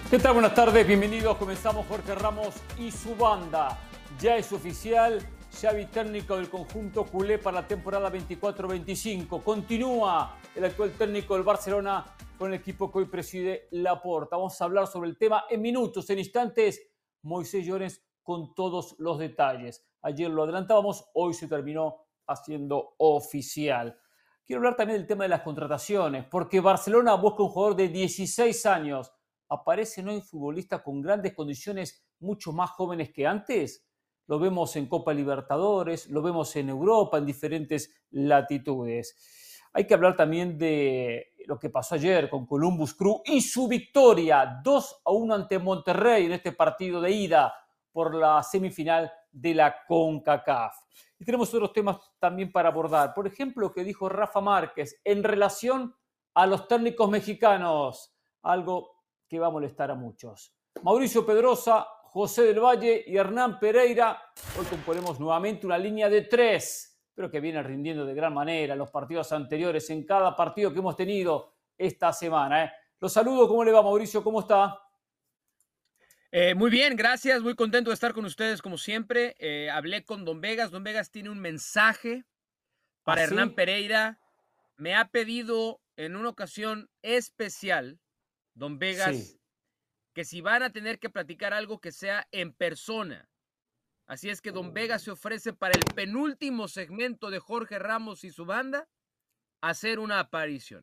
¿Qué tal? Buenas tardes, bienvenidos. Comenzamos Jorge Ramos y su banda. Ya es oficial, Xavi técnico del conjunto culé para la temporada 24-25. Continúa el actual técnico del Barcelona con el equipo que hoy preside Laporta. Vamos a hablar sobre el tema en minutos, en instantes. Moisés Llorens con todos los detalles. Ayer lo adelantábamos, hoy se terminó haciendo oficial. Quiero hablar también del tema de las contrataciones, porque Barcelona busca un jugador de 16 años. ¿Aparecen hoy futbolistas con grandes condiciones mucho más jóvenes que antes? Lo vemos en Copa Libertadores, lo vemos en Europa, en diferentes latitudes. Hay que hablar también de lo que pasó ayer con Columbus Crew y su victoria 2-1 ante Monterrey en este partido de ida por la semifinal de la CONCACAF. Y tenemos otros temas también para abordar. Por ejemplo, lo que dijo Rafa Márquez en relación a los técnicos mexicanos. Algo que va a molestar a muchos. Mauricio Pedrosa, José del Valle y Hernán Pereira. Hoy componemos nuevamente una línea de 3, pero que viene rindiendo de gran manera en los partidos anteriores, en cada partido que hemos tenido esta semana. Los saludo, ¿cómo le va, Mauricio? ¿Cómo está? Muy bien, gracias, muy contento de estar con ustedes como siempre. Hablé con Don Vegas. Don Vegas tiene un mensaje para Hernán ¿Así? Pereira. Me ha pedido en una ocasión especial, Don Sí. Vegas, que si van a tener que platicar algo que sea en persona. Así es que Don Vegas se ofrece para el penúltimo segmento de Jorge Ramos y su banda hacer una aparición.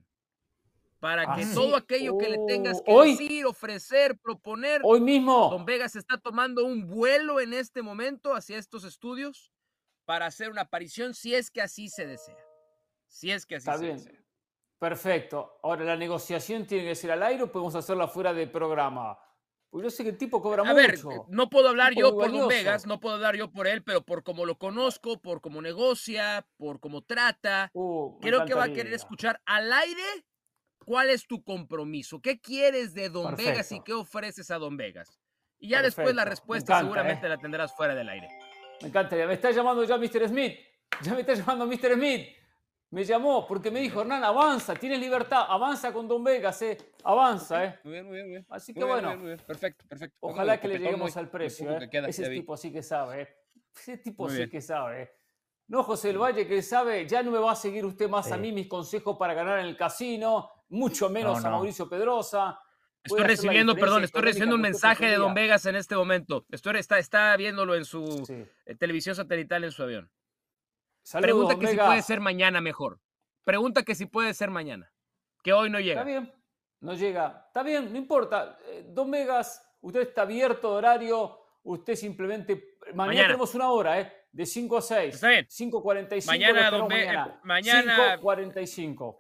Para que todo ¿Así? aquello que le tengas que ¿Hoy? decir, ofrecer, proponer, ¿Hoy Don mismo? Vegas está tomando un vuelo en este momento hacia estos estudios para hacer una aparición, si es que así se desea. Si es que así Está se bien. desea. Perfecto. Ahora, ¿la negociación tiene que ser al aire o podemos hacerla fuera de programa? Pues yo sé que el tipo cobra A ver, mucho. no puedo hablar Tipo muy yo por Don Vegas, valioso. no puedo hablar yo por él, pero por cómo lo conozco, por cómo negocia, por cómo trata, Me creo que va a querer encantaría. escuchar al aire cuál es tu compromiso, qué quieres de Don Vegas y Perfecto. qué ofreces a Don Vegas. Y ya después la Perfecto. Me respuesta encanta, seguramente la tendrás fuera del aire. Me encanta. Ya me está llamando ya Mr. Smith. Ya me está llamando Mr. Smith. Me llamó porque me Muy dijo, bien. Hernán, avanza, tienes libertad, avanza con Don Vegas, Ok, avanza, muy bien, muy bien, muy bien. Así que Muy bien, muy bueno, bien, muy bien. Perfecto, perfecto. Ando de ojalá que le copetón hoy, lleguemos al lo precio, poco que queda, Ese ya vi. tipo sí que sabe, Ese tipo Muy sí bien, que sabe, No, José del muy bien. Valle, que sabe, ya no me va a seguir usted más a Sí. mí mis consejos para ganar en el casino, mucho No, menos a no. Mauricio Pedrosa. Voy Estoy a hacer la recibiendo, diferencia perdón, estoy económica recibiendo un que usted mensaje de Don pretendía. Vegas en este momento. Está viéndolo en su Sí. televisión satelital en su avión. Saludos, Pregunta don que si puede Vegas. ser mañana mejor. Pregunta que si puede ser mañana, que hoy no Está llega. bien, no llega. Está bien, no importa. Don Vegas, usted está abierto de horario. Usted simplemente. Mañana Mañana. tenemos una hora, De 5 a Está 6. bien. 5:45 lo Mañana, esperamos mañana. mañana, 5:45.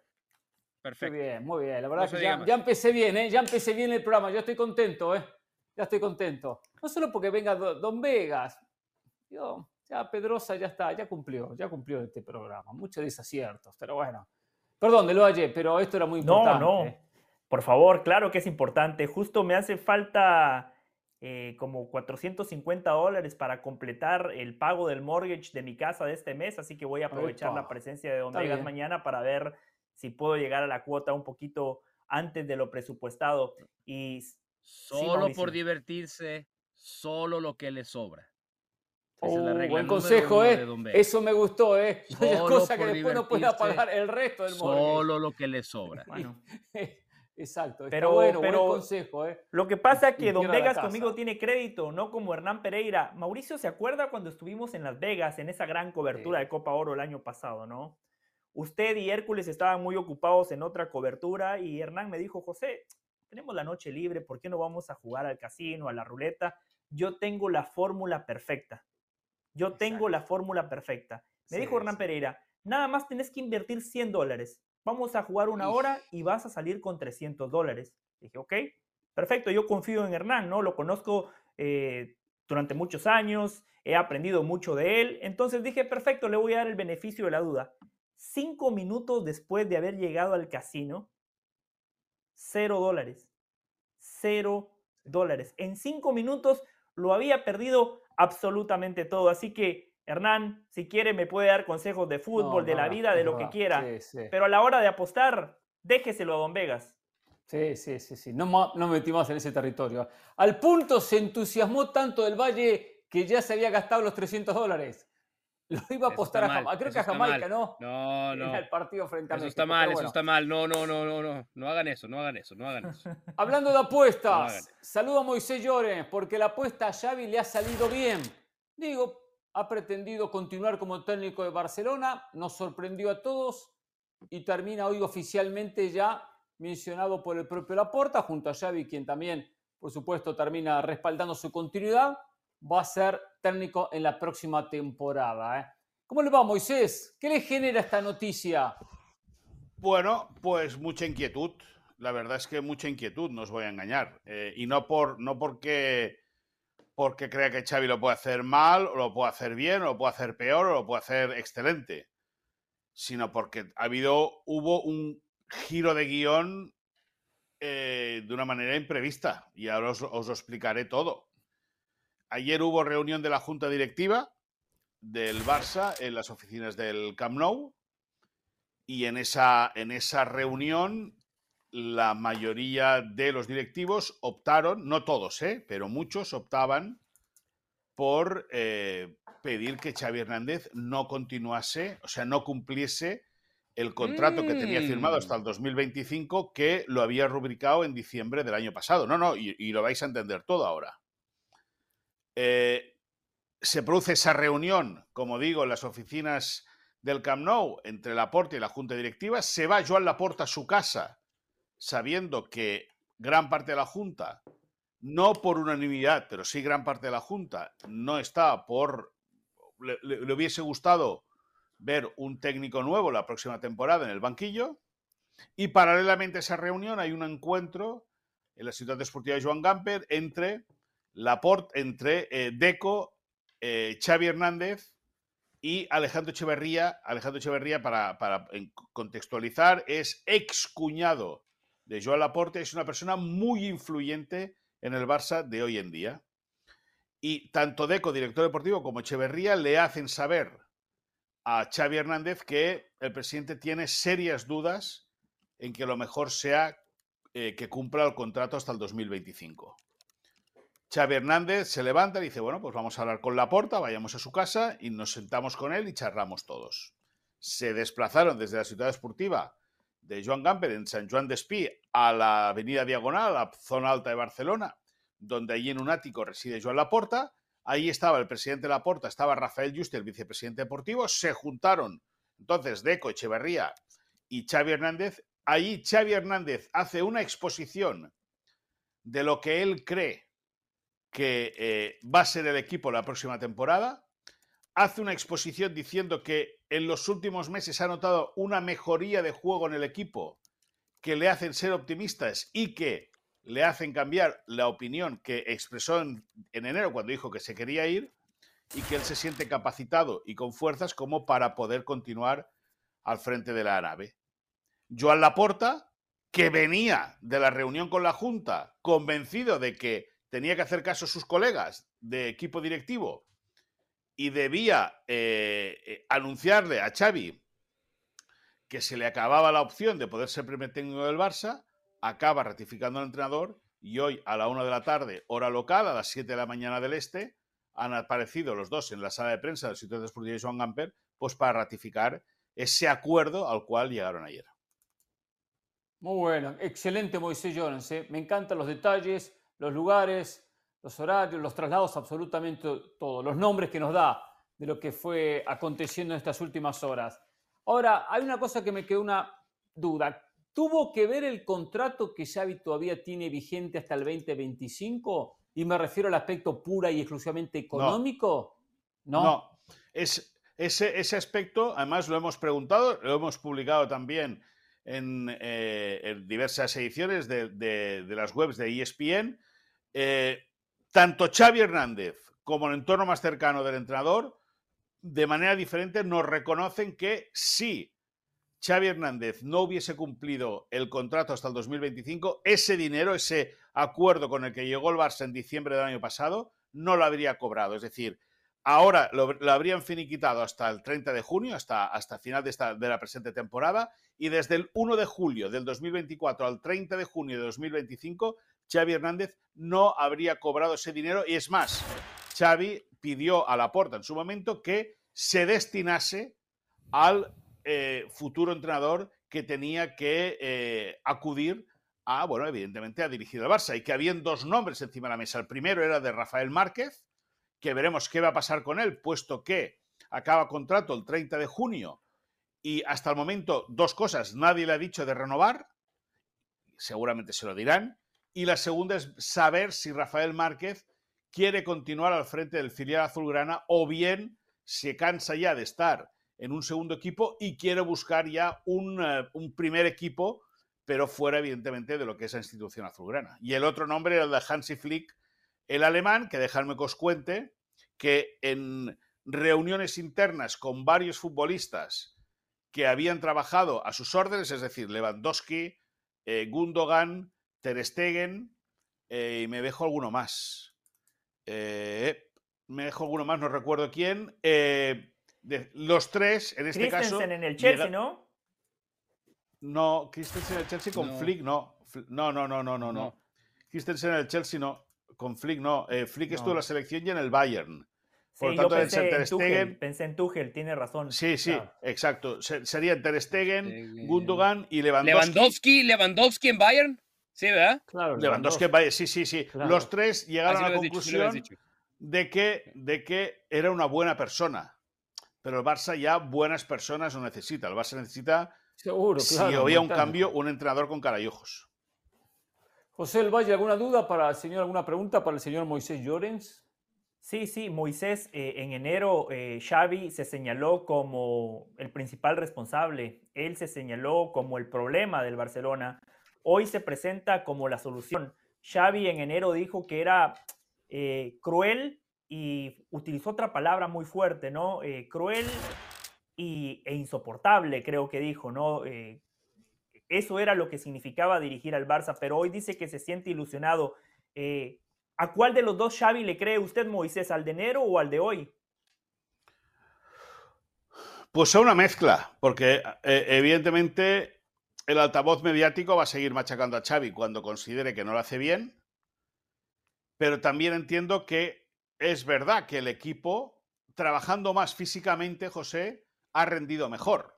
Qué perfecto. bien, muy bien. La No verdad se que diga ya más. empecé bien, Ya empecé bien el programa. Ya estoy contento, Ya estoy contento. No solo porque venga Don Vegas. Ya Pedrosa ya está, ya cumplió este programa. Muchos desaciertos, pero bueno. Perdón, Del Valle, pero esto era muy No, importante, no. Por favor, claro que es importante. Justo me hace falta como $450 para completar el pago del mortgage de mi casa de este mes, así que voy a aprovechar Epa, la presencia de Don está Vegas bien. mañana para ver si puedo llegar a la cuota un poquito antes de lo presupuestado. Y sí, Solo por Mauricio. divertirse, solo lo que le sobra. Esa es la regla Buen número consejo, 1 de Don Eso Vegas. me gustó, No haya Solo cosa que por después no pueda divertirse, pagar el resto del mortgage. solo lo que le sobra. Bueno, Exacto, está pero, bueno, buen pero consejo, lo que pasa es Y que Don pierda la Vegas conmigo casa. tiene crédito, no como Hernán Pereira. Mauricio se acuerda cuando estuvimos en Las Vegas en esa gran cobertura Sí, de Copa Oro el año pasado, ¿no? Usted y Hércules estaban muy ocupados en otra cobertura y Hernán me dijo, José, tenemos la noche libre, ¿por qué no vamos a jugar al casino, a la ruleta? Yo tengo la fórmula perfecta. Yo tengo la exacto. fórmula perfecta. Me dijo Sí, Hernán sí. Pereira, nada más tenés que invertir $100. Vamos a jugar una Y, hora y vas a salir con $300. Dije, ok, perfecto, yo confío en Hernán, ¿no? Lo conozco durante muchos años, he aprendido mucho de él. Entonces dije, perfecto, le voy a dar el beneficio de la duda. 5 minutos después de haber llegado al casino, $0. $0. En 5 minutos lo había perdido absolutamente todo. Así que, Hernán, si quiere, me puede dar consejos de no, fútbol, de la vida, es de lo que verdad. quiera. Sí, sí. Pero a la hora de apostar, déjeselo a Don Vegas. Sí. No me metimos en ese territorio. Al punto se entusiasmó tanto del Valle que ya se había gastado los $300. Lo iba a Eso está apostar a mal, Jamaica. Creo que eso a está Jamaica, mal. ¿no? No, En no. el partido frente a Eso está México. mal, Pero eso bueno, está mal. No, no, no, no, no. No hagan eso, no hagan eso, no hagan eso. hablando de No hagan apuestas, eso. saludo a Moisés Llorens porque la apuesta a Xavi le ha salido bien. Digo, ha pretendido continuar como técnico de Barcelona, nos sorprendió a todos y termina hoy oficialmente ya mencionado por el propio Laporta, junto a Xavi, quien también, por supuesto, termina respaldando su continuidad, va a ser técnico en la próxima temporada. ¿Cómo le va, Moisés? ¿Qué le genera esta noticia? Bueno, pues mucha inquietud. La verdad es que mucha inquietud, no os voy a engañar. Y no porque crea que Xavi lo puede hacer mal, o lo puede hacer bien, o lo puede hacer peor, o lo puede hacer excelente, sino porque hubo un giro de guión de una manera imprevista. Y ahora os lo explicaré todo. Ayer hubo reunión de la Junta Directiva del Barça en las oficinas del Camp Nou. Y en esa reunión la mayoría de los directivos optaron, no todos, pero muchos optaban por pedir que Xavi Hernández no continuase, o sea, no cumpliese el contrato que tenía firmado hasta el 2025, que lo había rubricado en diciembre del año pasado. Y lo vais a entender todo ahora. Se produce esa reunión, como digo, en las oficinas del Camp Nou entre Laporta y la Junta Directiva. Se va Joan Laporta a su casa sabiendo que gran parte de la Junta, no por unanimidad, pero sí gran parte de la Junta, no está le hubiese gustado ver un técnico nuevo la próxima temporada en el banquillo. Y paralelamente a esa reunión hay un encuentro en la Ciutat Esportiva Joan Gamper entre Deco, Xavi Hernández y Alejandro Echeverría. Alejandro Echeverría, para contextualizar, es excuñado de Joan Laporta, es una persona muy influyente en el Barça de hoy en día. Y tanto Deco, director deportivo, como Echeverría le hacen saber a Xavi Hernández que el presidente tiene serias dudas en que lo mejor sea que cumpla el contrato hasta el 2025. Xavi Hernández se levanta y dice, bueno, pues vamos a hablar con Laporta, vayamos a su casa y nos sentamos con él y charlamos todos. Se desplazaron desde la Ciutat Esportiva de Joan Gamper en Sant Joan d'Espí a la avenida Diagonal, a la zona alta de Barcelona, donde allí en un ático reside Joan Laporta. Ahí estaba el presidente Laporta, estaba Rafael Juste, el vicepresidente deportivo. Se juntaron entonces Deco, Echeverría y Xavi Hernández. Allí Xavi Hernández hace una exposición de lo que él cree que va a ser el equipo la próxima temporada. Hace una exposición diciendo que en los últimos meses ha notado una mejoría de juego en el equipo que le hacen ser optimistas y que le hacen cambiar la opinión que expresó en enero cuando dijo que se quería ir, y que él se siente capacitado y con fuerzas como para poder continuar al frente de la nave. Joan Laporta, que venía de la reunión con la Junta convencido de que tenía que hacer caso a sus colegas de equipo directivo y debía anunciarle a Xavi que se le acababa la opción de poder ser primer técnico del Barça, acaba ratificando al entrenador y hoy a la 1 de la tarde, hora local, a las 7 de la mañana del este, han aparecido los dos en la sala de prensa del Ciutat Esportiva de Joan Gamper, pues para ratificar ese acuerdo al cual llegaron ayer. Muy bueno, excelente Moisés Llorens. Me encantan los detalles, los lugares, los horarios, los traslados, absolutamente todo, los nombres que nos da de lo que fue aconteciendo en estas últimas horas. Ahora, hay una cosa que me quedó una duda. ¿Tuvo que ver el contrato que Xavi todavía tiene vigente hasta el 2025? Y me refiero al aspecto pura y exclusivamente económico. No. Ese aspecto, además lo hemos preguntado, lo hemos publicado también en diversas ediciones de las webs de ESPN. Tanto Xavi Hernández como el entorno más cercano del entrenador, de manera diferente, nos reconocen que si Xavi Hernández no hubiese cumplido el contrato hasta el 2025, ese dinero, ese acuerdo con el que llegó el Barça en diciembre del año pasado, no lo habría cobrado. Es decir, ahora lo habrían finiquitado hasta el 30 de junio, hasta final de la presente temporada, y desde el 1 de julio del 2024 al 30 de junio de 2025, Xavi Hernández no habría cobrado ese dinero. Y es más, Xavi pidió a Laporta en su momento que se destinase al futuro entrenador que tenía que acudir a, bueno, evidentemente a dirigir el Barça, y que habían dos nombres encima de la mesa. El primero era de Rafael Márquez, que veremos qué va a pasar con él, puesto que acaba contrato el 30 de junio y hasta el momento dos cosas: nadie le ha dicho de renovar, seguramente se lo dirán, y la segunda es saber si Rafael Márquez quiere continuar al frente del filial azulgrana o bien se cansa ya de estar en un segundo equipo y quiere buscar ya un primer equipo, pero fuera evidentemente de lo que es la institución azulgrana. Y el otro nombre era el de Hansi Flick, el alemán, que dejadme que os cuente que en reuniones internas con varios futbolistas que habían trabajado a sus órdenes, es decir, Lewandowski, Gundogan, Ter Stegen, y me dejo alguno más. No recuerdo quién. Los tres, en este caso... Christensen en el Chelsea, ¿no? No, Christensen en el Chelsea con Flick, no. No. Christensen en el Chelsea, no. Con Flick, no. Flick estuvo en la selección y en el Bayern. Por Sí, lo tanto, yo pensé Ter en Stegen, Tuchel, pensé en Tuchel, tiene razón. Sí, Claro. exacto. Serían Ter Stegen, Gundogan y Lewandowski. Lewandowski en Bayern. Sí, ¿verdad? Claro, Lewandowski en Bayern, sí. Claro. Los tres llegaron a la Sí lo conclusión has dicho. de que era una buena persona. Pero el Barça ya buenas personas no necesita. El Barça necesita, Seguro, si claro. había un Montano. cambio, un entrenador con cara y ojos. José del Valle, ¿alguna duda para el señor, alguna pregunta para el señor Moisés Llorens? Sí, Moisés, en enero Xavi se señaló como el principal responsable, él se señaló como el problema del Barcelona, hoy se presenta como la solución. Xavi en enero dijo que era cruel y utilizó otra palabra muy fuerte, ¿no? Cruel e insoportable, creo que dijo, ¿no? Eso era lo que significaba dirigir al Barça, pero hoy dice que se siente ilusionado. ¿A cuál de los dos Xavi le cree usted, Moisés? ¿Al de enero o al de hoy? Pues a una mezcla, porque evidentemente el altavoz mediático va a seguir machacando a Xavi cuando considere que no lo hace bien, pero también entiendo que es verdad que el equipo, trabajando más físicamente, José, ha rendido mejor.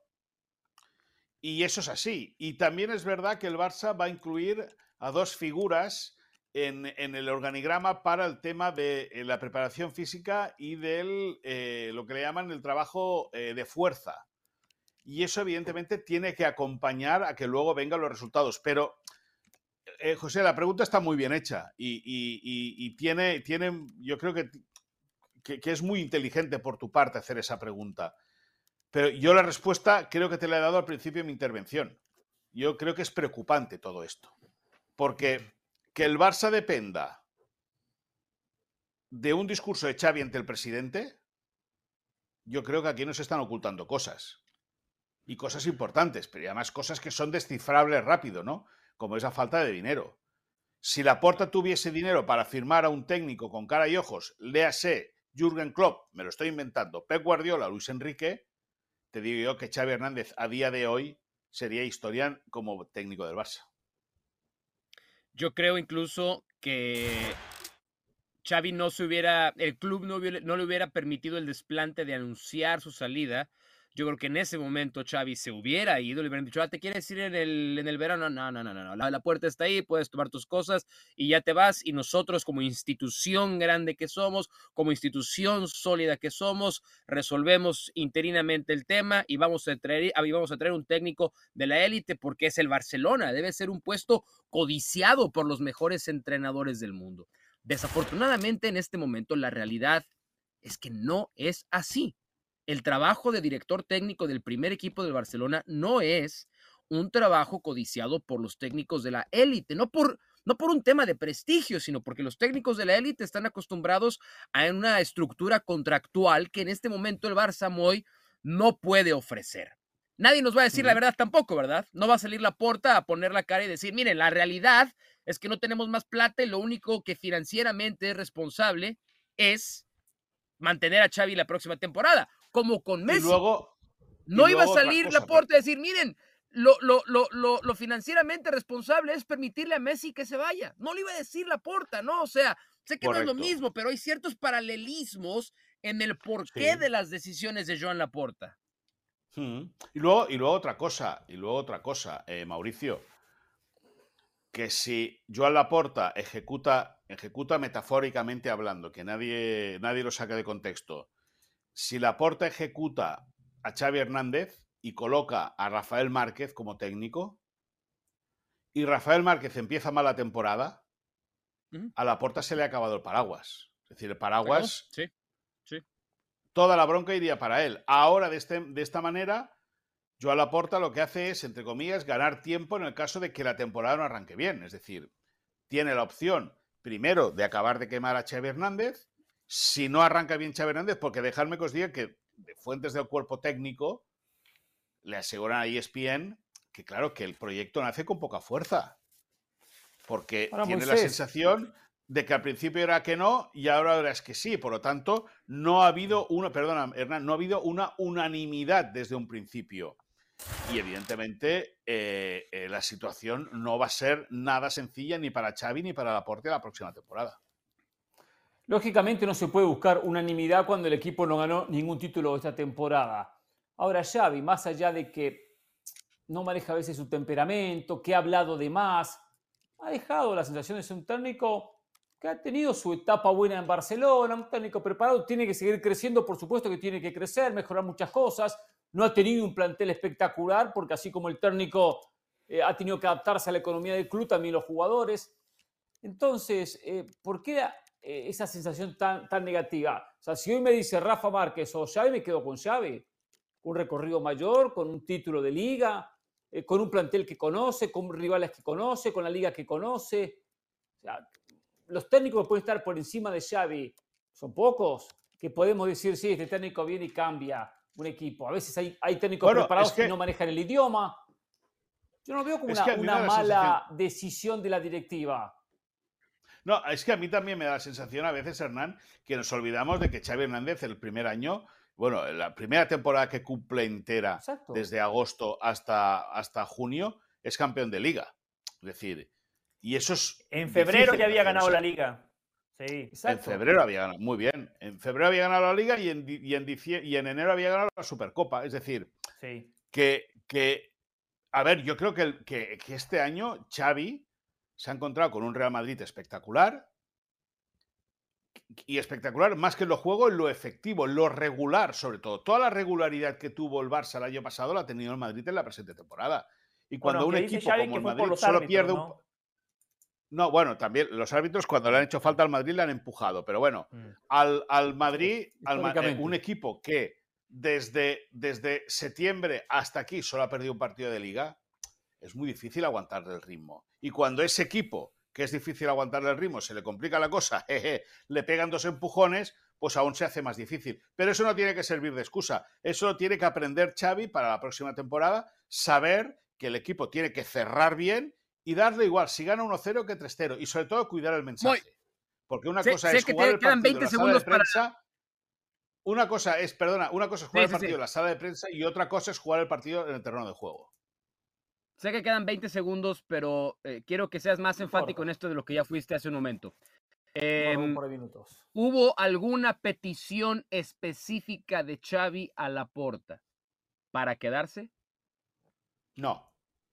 Y eso es así. Y también es verdad que el Barça va a incluir a dos figuras en el organigrama para el tema de la preparación física y del lo que le llaman el trabajo de fuerza. Y eso evidentemente tiene que acompañar a que luego vengan los resultados. Pero, José, la pregunta está muy bien hecha y tiene, yo creo que es muy inteligente por tu parte hacer esa pregunta. Pero yo la respuesta creo que te la he dado al principio de mi intervención. Yo creo que es preocupante todo esto. Porque que el Barça dependa de un discurso de Xavi ante el presidente, yo creo que aquí nos están ocultando cosas. Y cosas importantes, pero además cosas que son descifrables rápido, ¿no? Como esa falta de dinero. Si Laporta tuviese dinero para firmar a un técnico con cara y ojos, léase Jürgen Klopp, me lo estoy inventando, Pep Guardiola, Luis Enrique, te digo yo que Xavi Hernández a día de hoy sería historia como técnico del Barça. Yo creo incluso que Xavi el club no le hubiera permitido el desplante de anunciar su salida. Yo creo que en ese momento Xavi se hubiera ido, le hubieran dicho, ¿te quieres ir en el verano? No, la puerta está ahí, puedes tomar tus cosas y ya te vas. Y nosotros como institución grande que somos, como institución sólida que somos, resolvemos interinamente el tema y vamos a traer un técnico de la élite porque es el Barcelona, debe ser un puesto codiciado por los mejores entrenadores del mundo. Desafortunadamente en este momento la realidad es que no es así. El trabajo de director técnico del primer equipo del Barcelona no es un trabajo codiciado por los técnicos de la élite, no por un tema de prestigio, sino porque los técnicos de la élite están acostumbrados a una estructura contractual que en este momento el Barça Moy no puede ofrecer. Nadie nos va a decir la verdad tampoco, ¿verdad? No va a salir Laporta a poner la cara y decir, miren, la realidad es que no tenemos más plata y lo único que financieramente es responsable es mantener a Xavi la próxima temporada, como con Messi. Y luego no iba a otra salir cosa, Laporta a decir, miren, lo financieramente responsable es permitirle a Messi que se vaya. No lo iba a decir Laporta, ¿no? O sea, sé que no es lo Correcto. mismo, pero hay ciertos paralelismos en el porqué Sí. de las decisiones de Joan Laporta. Y luego otra cosa, Mauricio, que si Joan Laporta ejecuta metafóricamente hablando, que nadie lo saque de contexto, si Laporta ejecuta a Xavi Hernández y coloca a Rafael Márquez como técnico, y Rafael Márquez empieza mal la temporada, a Laporta se le ha acabado el paraguas. Es decir, el paraguas, Sí. toda la bronca iría para él. Ahora, de esta manera, Joan Laporta lo que hace es, entre comillas, ganar tiempo en el caso de que la temporada no arranque bien. Es decir, tiene la opción, primero, de acabar de quemar a Xavi Hernández. Si no arranca bien Xavi Hernández, porque dejadme que os diga que de fuentes del cuerpo técnico le aseguran a ESPN que, claro, que el proyecto nace con poca fuerza. Porque Ahora, tiene la Moisés, sensación de que al principio era que no y ahora es que sí. Por lo tanto, no ha habido Hernán, no ha habido una unanimidad desde un principio. Y evidentemente la situación no va a ser nada sencilla ni para Xavi ni para Laporte la próxima temporada. lógicamente no se puede buscar unanimidad cuando el equipo no ganó ningún título esta temporada. Ahora Xavi, más allá de que no maneja a veces su temperamento, que ha hablado de más, ha dejado la sensación de ser un técnico que ha tenido su etapa buena en Barcelona, un técnico preparado, tiene que seguir creciendo, por supuesto que tiene que crecer, mejorar muchas cosas. No ha tenido un plantel espectacular, porque así como el técnico ha tenido que adaptarse a la economía del club, también los jugadores. Entonces, ¿por qué esa sensación tan negativa? O sea, si hoy me dice Rafa Márquez o Xavi, me quedo con Xavi. Un recorrido mayor, con un título de liga, con un plantel que conoce, con rivales que conoce, con la liga que conoce. O sea, los técnicos que pueden estar por encima de Xavi son pocos, que podemos decir, sí, este técnico viene y cambia un equipo. A veces hay técnicos preparados que no manejan el idioma. Yo no veo como una mala decisión de la directiva. No, es que a mí también me da la sensación a veces, Hernán, que nos olvidamos de que Xavi Hernández el primer año, bueno, la primera temporada que cumple entera, exacto, desde agosto hasta junio, es campeón de liga. Es decir, y eso es... En febrero ya había ganado la liga. Sí, exacto. En febrero había ganado, muy bien. En febrero había ganado la liga y en enero había ganado la Supercopa. Es decir, sí, que a ver, yo creo que este año Xavi se ha encontrado con un Real Madrid espectacular, y espectacular más que en lo juego, en lo efectivo, en lo regular sobre todo. Toda la regularidad que tuvo el Barça el año pasado la ha tenido el Madrid en la presente temporada. Y cuando un equipo como el Madrid solo pierde un... No, bueno, también los árbitros cuando le han hecho falta al Madrid le han empujado, pero bueno, al Madrid, un equipo que desde septiembre hasta aquí solo ha perdido un partido de liga, es muy difícil aguantar el ritmo. Y cuando ese equipo, que es difícil aguantar el ritmo, se le complica la cosa, le pegan 2 empujones, pues aún se hace más difícil. Pero eso no tiene que servir de excusa. Eso tiene que aprender Xavi para la próxima temporada, saber que el equipo tiene que cerrar bien y darle igual si gana 1-0 que 3-0. Y sobre todo cuidar el mensaje. Porque una cosa es jugar el partido en la sala de prensa... Una cosa es jugar el partido en la sala de prensa y otra cosa es jugar el partido en el terreno de juego. Sé que quedan 20 segundos, pero quiero que seas más enfático en esto de lo que ya fuiste hace un momento. ¿Hubo alguna petición específica de Xavi a Laporta para quedarse? No.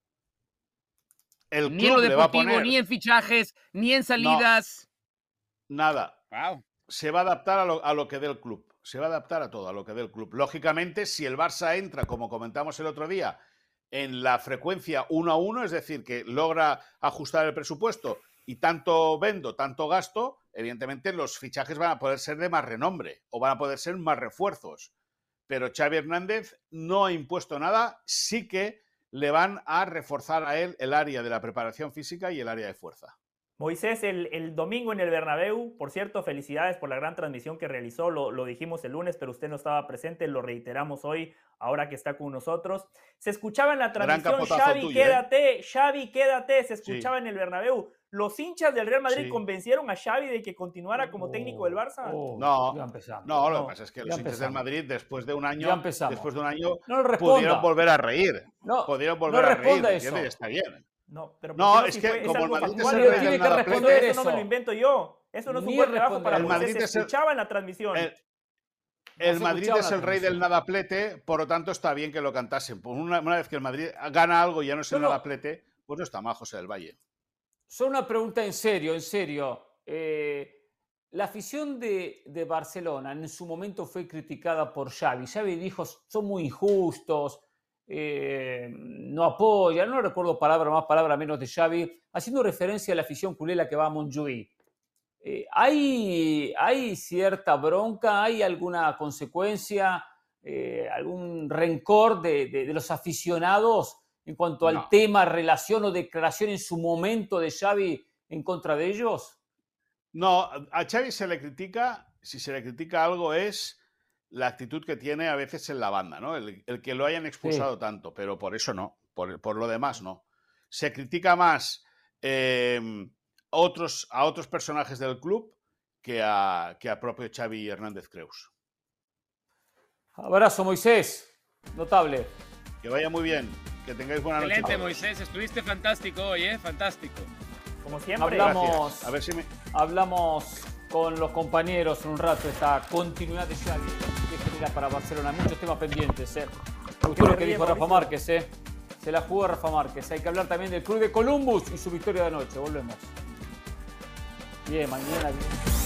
El ni en lo deportivo, ni en fichajes, ni en salidas. No, nada. Wow. Se va a adaptar a lo que dé el club. Se va a adaptar a todo, a lo que dé el club. Lógicamente, si el Barça entra, como comentamos el otro día, en la frecuencia 1-1, es decir, que logra ajustar el presupuesto y tanto vendo, tanto gasto, evidentemente los fichajes van a poder ser de más renombre o van a poder ser más refuerzos. Pero Xavi Hernández no ha impuesto nada, sí que le van a reforzar a él el área de la preparación física y el área de fuerza. Moisés, el domingo en el Bernabéu, por cierto, felicidades por la gran transmisión que realizó, lo dijimos el lunes, pero usted no estaba presente, lo reiteramos hoy, ahora que está con nosotros. Se escuchaba en la transmisión, Xavi, quédate, Xavi, quédate, se escuchaba en el Bernabéu. ¿Los hinchas del Real Madrid convencieron a Xavi de que continuara como técnico del Barça? No, lo que pasa es que los hinchas del Madrid, después de un año, no pudieron volver a reír. Pudieron volver a reír, eso. Está bien. No, pero no, es que como el Madrid es el rey del nada plete, eso no me lo invento yo. Eso no es un buen trabajo para Moisés, se escuchaba en la transmisión. El Madrid es el rey del nadaplete, por lo tanto está bien que lo cantasen. Pues una vez que el Madrid gana algo y ya no es el nadaplete, pues no está mal José del Valle. Solo una pregunta en serio, en serio. La afición de Barcelona en su momento fue criticada por Xavi. Xavi dijo, son muy injustos, no apoya, no recuerdo palabra más, palabra menos de Xavi, haciendo referencia a la afición culé que va a Montjuïc. ¿Hay cierta bronca? ¿Hay alguna consecuencia? ¿Algún rencor de los aficionados en cuanto al tema, relación o declaración en su momento de Xavi en contra de ellos? No, a Xavi se le critica, si se le critica algo es la actitud que tiene a veces en la banda, ¿no? El que lo hayan expulsado tanto, pero por eso no, por lo demás no. Se critica más a otros personajes del club que a propio Xavi Hernández Creus. Abrazo, Moisés. Notable. Que vaya muy bien. Que tengáis buena noche. Excelente, Moisés. Estuviste fantástico hoy, ¿eh? Fantástico. Como siempre. Hablamos, a ver si hablamos con los compañeros en un rato esta continuidad de Xavi que genera para Barcelona. Muchos temas pendientes, ¿eh? Me gustó lo que dijo Rafa Márquez, ¿eh? Se la jugó Rafa Márquez. Hay que hablar también del Club de Columbus y su victoria de anoche. Volvemos. Bien, mañana bien.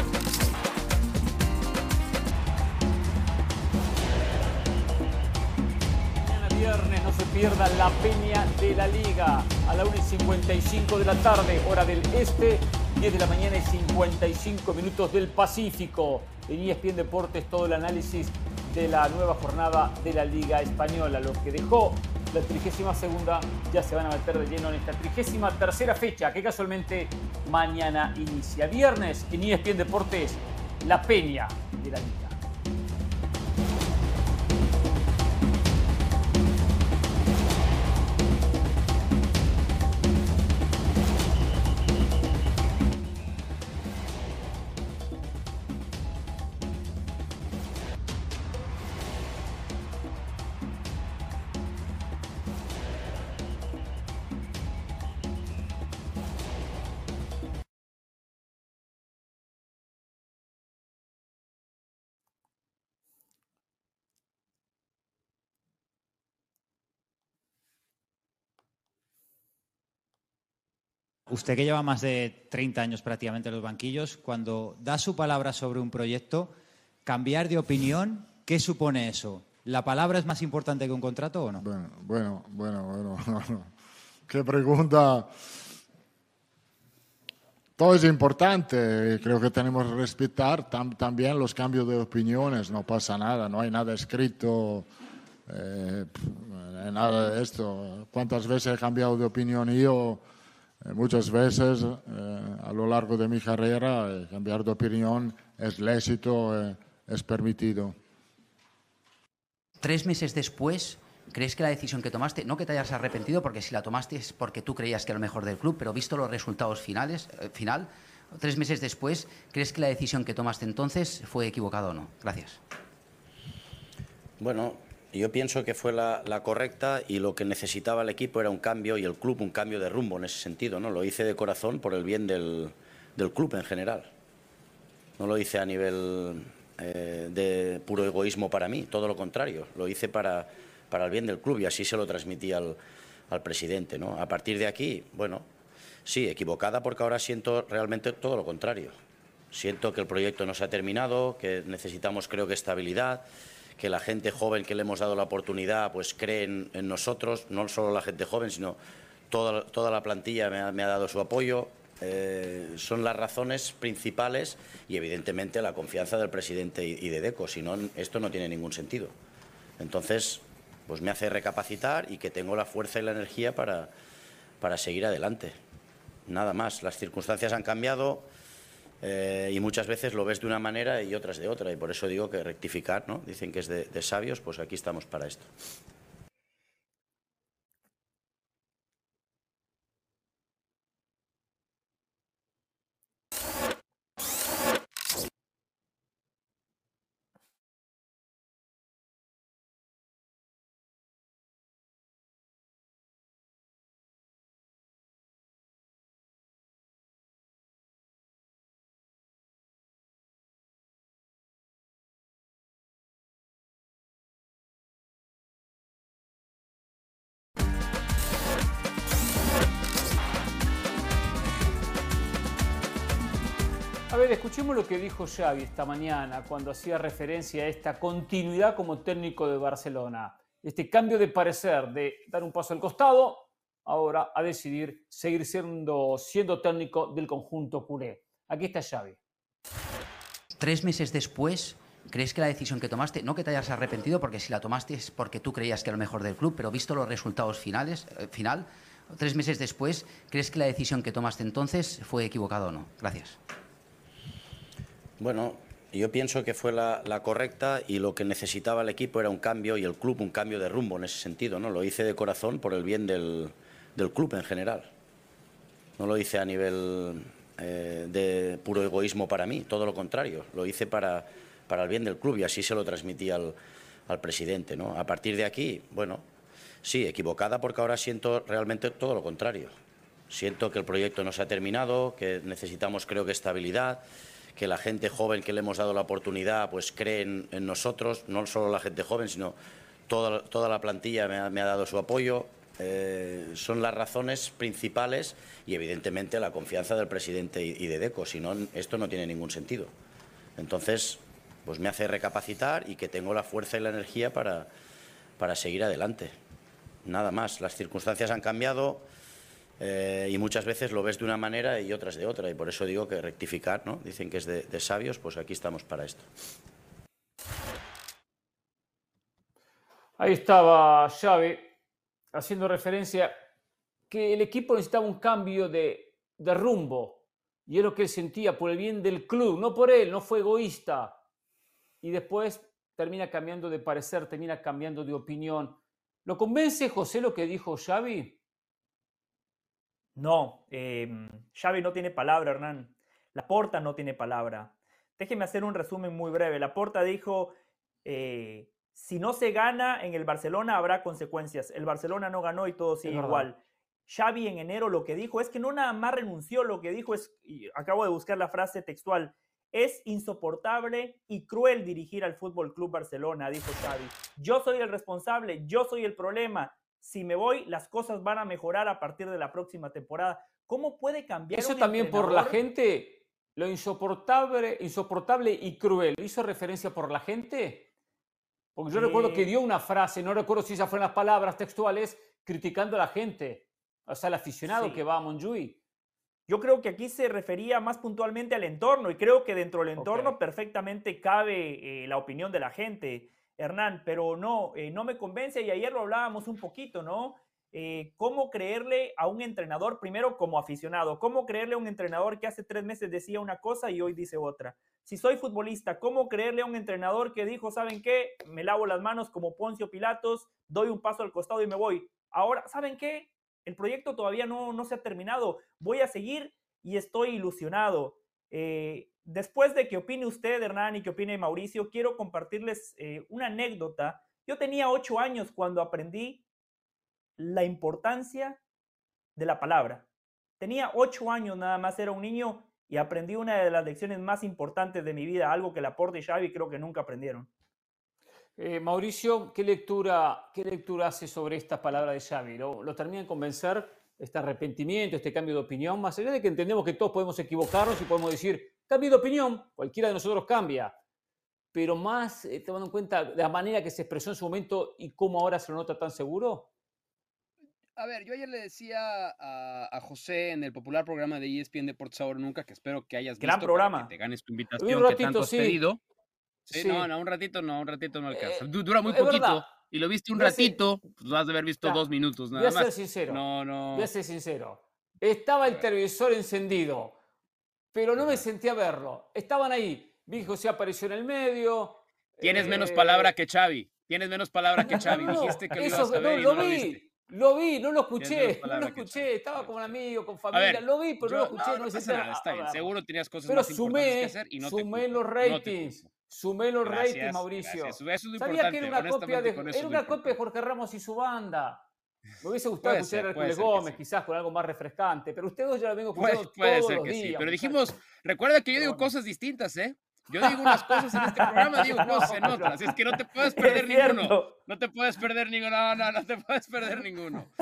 Viernes no se pierda la Peña de la Liga a la 1:55 de la tarde, hora del este, 10 de la mañana y 55 minutos del Pacífico. En ESPN Deportes todo el análisis de la nueva jornada de la Liga Española, lo que dejó la 32ª, ya se van a meter de lleno en esta 33ª fecha, que casualmente mañana inicia. Viernes en ESPN Deportes, la Peña de la Liga. Usted que lleva más de 30 años prácticamente en los banquillos, cuando da su palabra sobre un proyecto, cambiar de opinión, ¿qué supone eso? ¿La palabra es más importante que un contrato o no? Bueno. Qué pregunta. Todo es importante. Creo que tenemos que respetar también los cambios de opiniones. No pasa nada, no hay nada escrito, nada de esto. ¿Cuántas veces he cambiado de opinión yo? Muchas veces a lo largo de mi carrera cambiar de opinión es lícito, es permitido. 3 meses después, ¿crees que la decisión que tomaste, no que te hayas arrepentido, porque si la tomaste es porque tú creías que era lo mejor del club, pero visto los resultados final, 3 meses después, ¿crees que la decisión que tomaste entonces fue equivocada o no? Gracias. Bueno, yo pienso que fue la correcta y lo que necesitaba el equipo era un cambio y el club un cambio de rumbo en ese sentido, ¿no? Lo hice de corazón por el bien del club en general. No lo hice a nivel de puro egoísmo para mí, todo lo contrario. Lo hice para el bien del club y así se lo transmití al presidente, ¿no? A partir de aquí, bueno, sí, equivocada porque ahora siento realmente todo lo contrario. Siento que el proyecto no se ha terminado, que necesitamos, creo que, estabilidad, que la gente joven que le hemos dado la oportunidad pues cree en nosotros, no solo la gente joven, sino toda la plantilla me ha dado su apoyo. Son las razones principales y evidentemente la confianza del presidente y de Deco, si no, esto no tiene ningún sentido. Entonces, pues me hace recapacitar y que tengo la fuerza y la energía para seguir adelante. Nada más. Las circunstancias han cambiado y muchas veces lo ves de una manera y otras de otra. Y por eso digo que rectificar, ¿no? Dicen que es de sabios, pues aquí estamos para esto. A ver, escuchemos lo que dijo Xavi esta mañana cuando hacía referencia a esta continuidad como técnico de Barcelona. Este cambio de parecer, de dar un paso al costado, ahora a decidir seguir siendo técnico del conjunto culé. Aquí está Xavi. 3 meses después, ¿crees que la decisión que tomaste, no que te hayas arrepentido, porque si la tomaste es porque tú creías que era lo mejor del club, pero visto los resultados final, 3 meses después, ¿crees que la decisión que tomaste entonces fue equivocada o no? Gracias. Bueno, yo pienso que fue la correcta y lo que necesitaba el equipo era un cambio y el club un cambio de rumbo en ese sentido, ¿no? Lo hice de corazón por el bien del club en general. No lo hice a nivel de puro egoísmo para mí, todo lo contrario. Lo hice para el bien del club y así se lo transmití al presidente, ¿no? A partir de aquí, bueno, sí, equivocada porque ahora siento realmente todo lo contrario. Siento que el proyecto no se ha terminado, que necesitamos, creo que, estabilidad, que la gente joven que le hemos dado la oportunidad pues cree en nosotros, no solo la gente joven, sino toda la plantilla me ha dado su apoyo. Son las razones principales y evidentemente la confianza del presidente y de Deco, si no esto no tiene ningún sentido. Entonces pues me hace recapacitar y que tengo la fuerza y la energía para seguir adelante. Nada más, las circunstancias han cambiado y muchas veces lo ves de una manera y otras de otra, y por eso digo que rectificar, ¿no? Dicen que es de sabios, pues aquí estamos para esto. Ahí estaba Xavi haciendo referencia que el equipo necesitaba un cambio de rumbo, y es lo que él sentía por el bien del club, no por él, no fue egoísta, y después termina cambiando de parecer, termina cambiando de opinión. ¿Lo convence, José, lo que dijo Xavi? No, Xavi no tiene palabra, Hernán. Laporta no tiene palabra. Déjeme hacer un resumen muy breve. Laporta dijo, si no se gana en el Barcelona habrá consecuencias. El Barcelona no ganó y todo sigue igual. Xavi en enero lo que dijo es que no nada más renunció, lo que dijo es, y acabo de buscar la frase textual, es insoportable y cruel dirigir al Fútbol Club Barcelona, dijo Xavi. Yo soy el responsable, yo soy el problema. Si me voy, las cosas van a mejorar a partir de la próxima temporada. ¿Cómo puede cambiar eso un también entrenador? Por la gente, lo insoportable y cruel? ¿Hizo referencia por la gente? Porque yo recuerdo que dio una frase, no recuerdo si esas fueron las palabras textuales, criticando a la gente, o sea, al aficionado que va a Montjuïc. Yo creo que aquí se refería más puntualmente al entorno, y creo que dentro del entorno perfectamente cabe la opinión de la gente, Hernán, pero no me convence, y ayer lo hablábamos un poquito, ¿no? ¿Cómo creerle a un entrenador, primero como aficionado, cómo creerle a un entrenador que hace 3 meses decía una cosa y hoy dice otra? Si soy futbolista, ¿cómo creerle a un entrenador que dijo, ¿saben qué? Me lavo las manos como Poncio Pilatos, doy un paso al costado y me voy. Ahora, ¿saben qué? El proyecto todavía no se ha terminado. Voy a seguir y estoy ilusionado. Después de que opine usted, Hernán, y que opine Mauricio, quiero compartirles una anécdota. Yo tenía 8 años cuando aprendí la importancia de la palabra. Tenía 8 años nada más, era un niño y aprendí una de las lecciones más importantes de mi vida, algo que Laporta y Xavi creo que nunca aprendieron. Mauricio, ¿qué lectura hace sobre esta palabra de Xavi? ¿Lo termina de convencer este arrepentimiento, este cambio de opinión? Más allá de que entendemos que todos podemos equivocarnos y podemos decir, cambio de opinión, cualquiera de nosotros cambia, pero más tomando en cuenta la manera que se expresó en su momento y cómo ahora se lo nota tan seguro. A ver, yo ayer le decía a José en el popular programa de ESPN Deportes Ahora Nunca, que espero que hayas Gran visto programa. para que te ganes tu invitación Un ratito, que tanto has pedido. Sí. No, un ratito no alcanza. Dura muy es poquito. verdad. Y lo viste un Voy a ser- ratito, pues vas a haber visto Ya, 2 minutos Voy nada a ser más. sincero. No. Voy a ser sincero. Estaba el televisor encendido, pero no me sentía verlo. Estaban ahí. Vi José apareció en el medio. Tienes menos palabra que Xavi. Tienes menos palabra que Xavi. Dijiste que lo ibas a ver y no lo viste. Lo vi, no lo Tienes menos escuché, no lo palabra que escuché. Xavi. Estaba con un amigo, con A familia. ver, Lo vi, pero no lo escuché. no me pasa senté nada, está bien. verlo. Seguro tenías cosas Pero más importantes que hacer y no te sumé culpo. los No te ratings. culpo. Sumé los ratings, Gracias, Mauricio. gracias. Eso es lo Sabía que importante. era una copia de, Honestamente, con eso era es lo una copia de importante. Jorge Ramos y su banda. Me hubiese gustado Puede escuchar a ser, puede Hércules ser que Gómez, sí. quizás con algo más refrescante, pero ustedes dos ya lo vengo escuchando Puede todos ser los que sí. días. Pero muchachos. dijimos, recuerda que yo Pero digo bueno. cosas distintas, ¿eh? Yo digo unas cosas en este programa, digo cosas en No, otras. Es que no te puedes Es perder ninguno. cierto. No te puedes perder ninguno. No te puedes perder ninguno.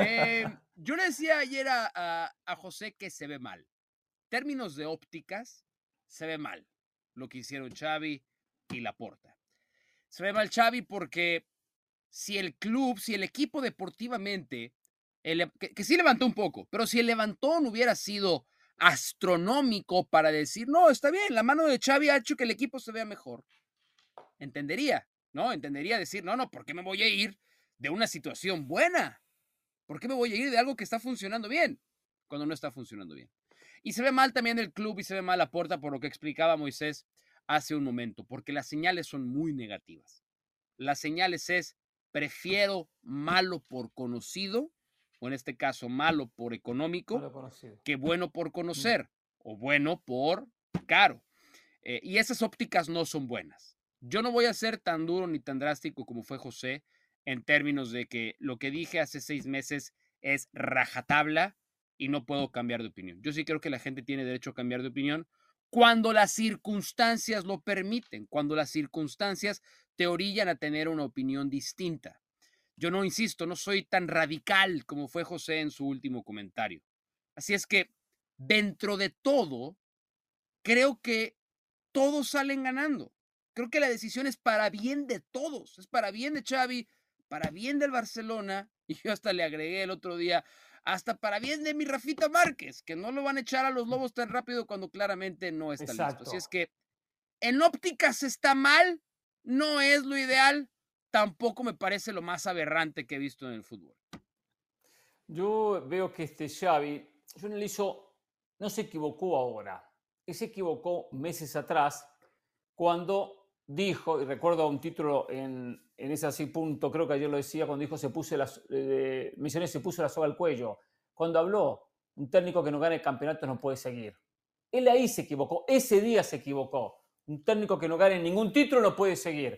Yo le decía ayer a José que se ve mal. En términos de ópticas, se ve mal lo que hicieron Xavi y Laporta. Se ve mal Xavi porque si el club, si el equipo deportivamente, que sí levantó un poco, pero si el levantón hubiera sido astronómico para decir, no, está bien, la mano de Xavi ha hecho que el equipo se vea mejor, entendería, ¿no? Entendería decir, no, ¿por qué me voy a ir de una situación buena? ¿Por qué me voy a ir de algo que está funcionando bien cuando no está funcionando bien? Y se ve mal también el club y se ve mal Laporta por lo que explicaba Moisés hace un momento, porque las señales son muy negativas. Las señales es, prefiero malo por conocido, o en este caso malo por económico, No lo he conocido. que bueno por conocer, o bueno por caro. Y esas ópticas no son buenas. Yo no voy a ser tan duro ni tan drástico como fue José en términos de que lo que dije hace 6 meses es rajatabla y no puedo cambiar de opinión. Yo sí creo que la gente tiene derecho a cambiar de opinión cuando las circunstancias lo permiten, cuando las circunstancias te orillan a tener una opinión distinta. Yo no insisto, no soy tan radical como fue José en su último comentario. Así es que, dentro de todo, creo que todos salen ganando. Creo que la decisión es para bien de todos. Es para bien de Xavi, para bien del Barcelona. Y yo hasta le agregué el otro día, hasta para bien de mi Rafita Márquez, que no lo van a echar a los Lobos tan rápido cuando claramente no está listo. Así es que, en ópticas está mal, no es lo ideal, tampoco me parece lo más aberrante que he visto en el fútbol. Yo veo que Xavi, yo analizo, no se equivocó ahora, él se equivocó meses atrás cuando dijo, y recuerdo un título en ese así punto, creo que ayer lo decía, cuando dijo mencioné se puso la soga al cuello, cuando habló, un técnico que no gane campeonatos no puede seguir. Él ahí se equivocó, ese día se equivocó. Un técnico que no gane ningún título no puede seguir.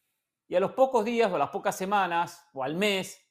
Y a los pocos días, o a las pocas semanas, o al mes,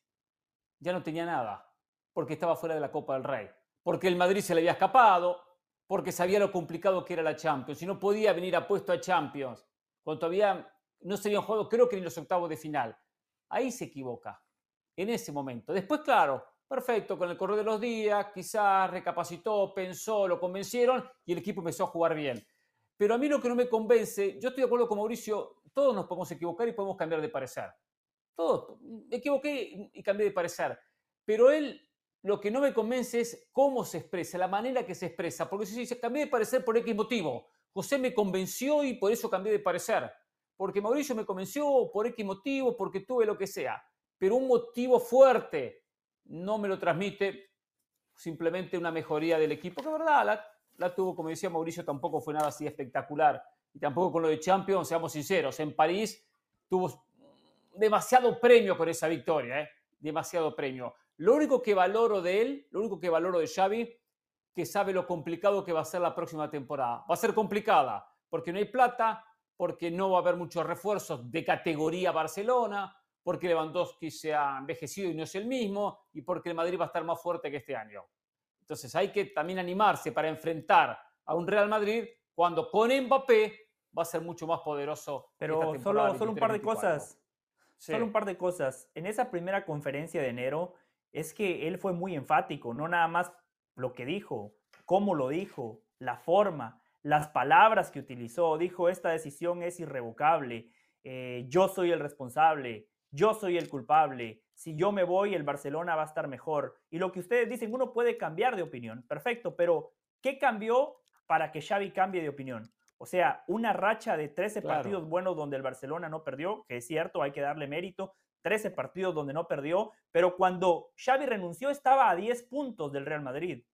ya no tenía nada, porque estaba fuera de la Copa del Rey, porque el Madrid se le había escapado, porque sabía lo complicado que era la Champions, y no podía venir a puesto a Champions, cuando todavía no se habían jugado, creo que ni los octavos de final. Ahí se equivoca, en ese momento. Después, claro, perfecto, con el correr de los días, quizás recapacitó, pensó, lo convencieron, y el equipo empezó a jugar bien. Pero a mí lo que no me convence, yo estoy de acuerdo con Mauricio, todos nos podemos equivocar y podemos cambiar de parecer. Todos, me equivoqué y cambié de parecer. Pero él, lo que no me convence es cómo se expresa, la manera que se expresa. Porque si dice, cambié de parecer por X motivo. José me convenció y por eso cambié de parecer. Porque Mauricio me convenció por X motivo, porque tuve lo que sea. Pero un motivo fuerte no me lo transmite simplemente una mejoría del equipo, que verdad, la tuvo, como decía Mauricio, tampoco fue nada así espectacular. Y tampoco con lo de Champions, seamos sinceros, en París tuvo demasiado premio con esa victoria, demasiado premio. Lo único que valoro de él, lo único que valoro de Xavi, que sabe lo complicado que va a ser la próxima temporada. Va a ser complicada, porque no hay plata, porque no va a haber muchos refuerzos de categoría Barcelona, porque Lewandowski se ha envejecido y no es el mismo, y porque el Madrid va a estar más fuerte que este año. Entonces hay que también animarse para enfrentar a un Real Madrid cuando con Mbappé va a ser mucho más poderoso. Pero solo un par de cosas. Sí. Solo un par de cosas. En esa primera conferencia de enero es que él fue muy enfático, no nada más lo que dijo, cómo lo dijo, la forma, las palabras que utilizó. Dijo, esta decisión es irrevocable, yo soy el responsable, yo soy el culpable, si yo me voy el Barcelona va a estar mejor. Y lo que ustedes dicen, uno puede cambiar de opinión, perfecto, pero ¿qué cambió para que Xavi cambie de opinión? O sea, una racha de 13 partidos buenos donde el Barcelona no perdió, que es cierto, hay que darle mérito, 13 partidos donde no perdió, pero cuando Xavi renunció estaba a 10 puntos del Real Madrid.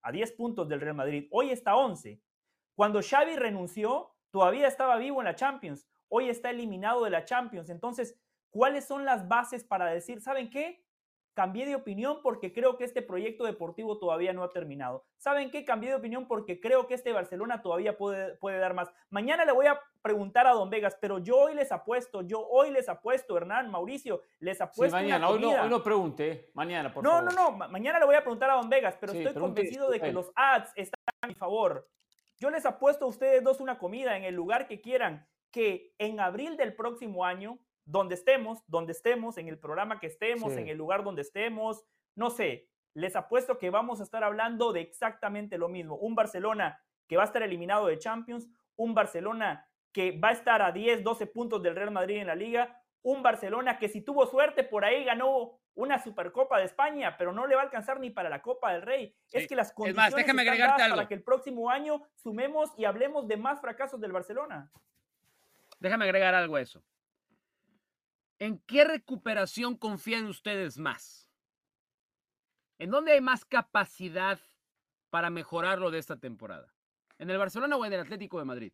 a 10 puntos del Real Madrid. Hoy está a 11. Cuando Xavi renunció, todavía estaba vivo en la Champions. Hoy está eliminado de la Champions. Entonces, ¿cuáles son las bases para decir, ¿saben qué? Cambié de opinión porque creo que este proyecto deportivo todavía no ha terminado. ¿Saben qué? Cambié de opinión porque creo que este Barcelona todavía puede dar más. Mañana le voy a preguntar a Don Vegas, pero yo hoy les apuesto, Hernán, Mauricio, les apuesto. Sí, mañana, hoy no pregunte, mañana, por favor. No, mañana le voy a preguntar a Don Vegas, pero Sí, estoy convencido de que él. los ads están a mi favor. Yo les apuesto a ustedes dos una comida en el lugar que quieran, que en abril del próximo año, donde estemos, en el programa que estemos, Sí. en el lugar donde estemos, no sé, les apuesto que vamos a estar hablando de exactamente lo mismo. Un Barcelona que va a estar eliminado de Champions, un Barcelona que va a estar a 10, 12 puntos del Real Madrid en la Liga, un Barcelona que si tuvo suerte por ahí ganó una Supercopa de España, pero no le va a alcanzar ni para la Copa del Rey. Sí. Es que las Es condiciones más, déjame están agregarte dadas algo. para que el próximo año sumemos y hablemos de más fracasos del Barcelona. Déjame agregar algo a eso. ¿En qué recuperación confían ustedes más? ¿En dónde hay más capacidad para mejorarlo de esta temporada? ¿En el Barcelona o en el Atlético de Madrid?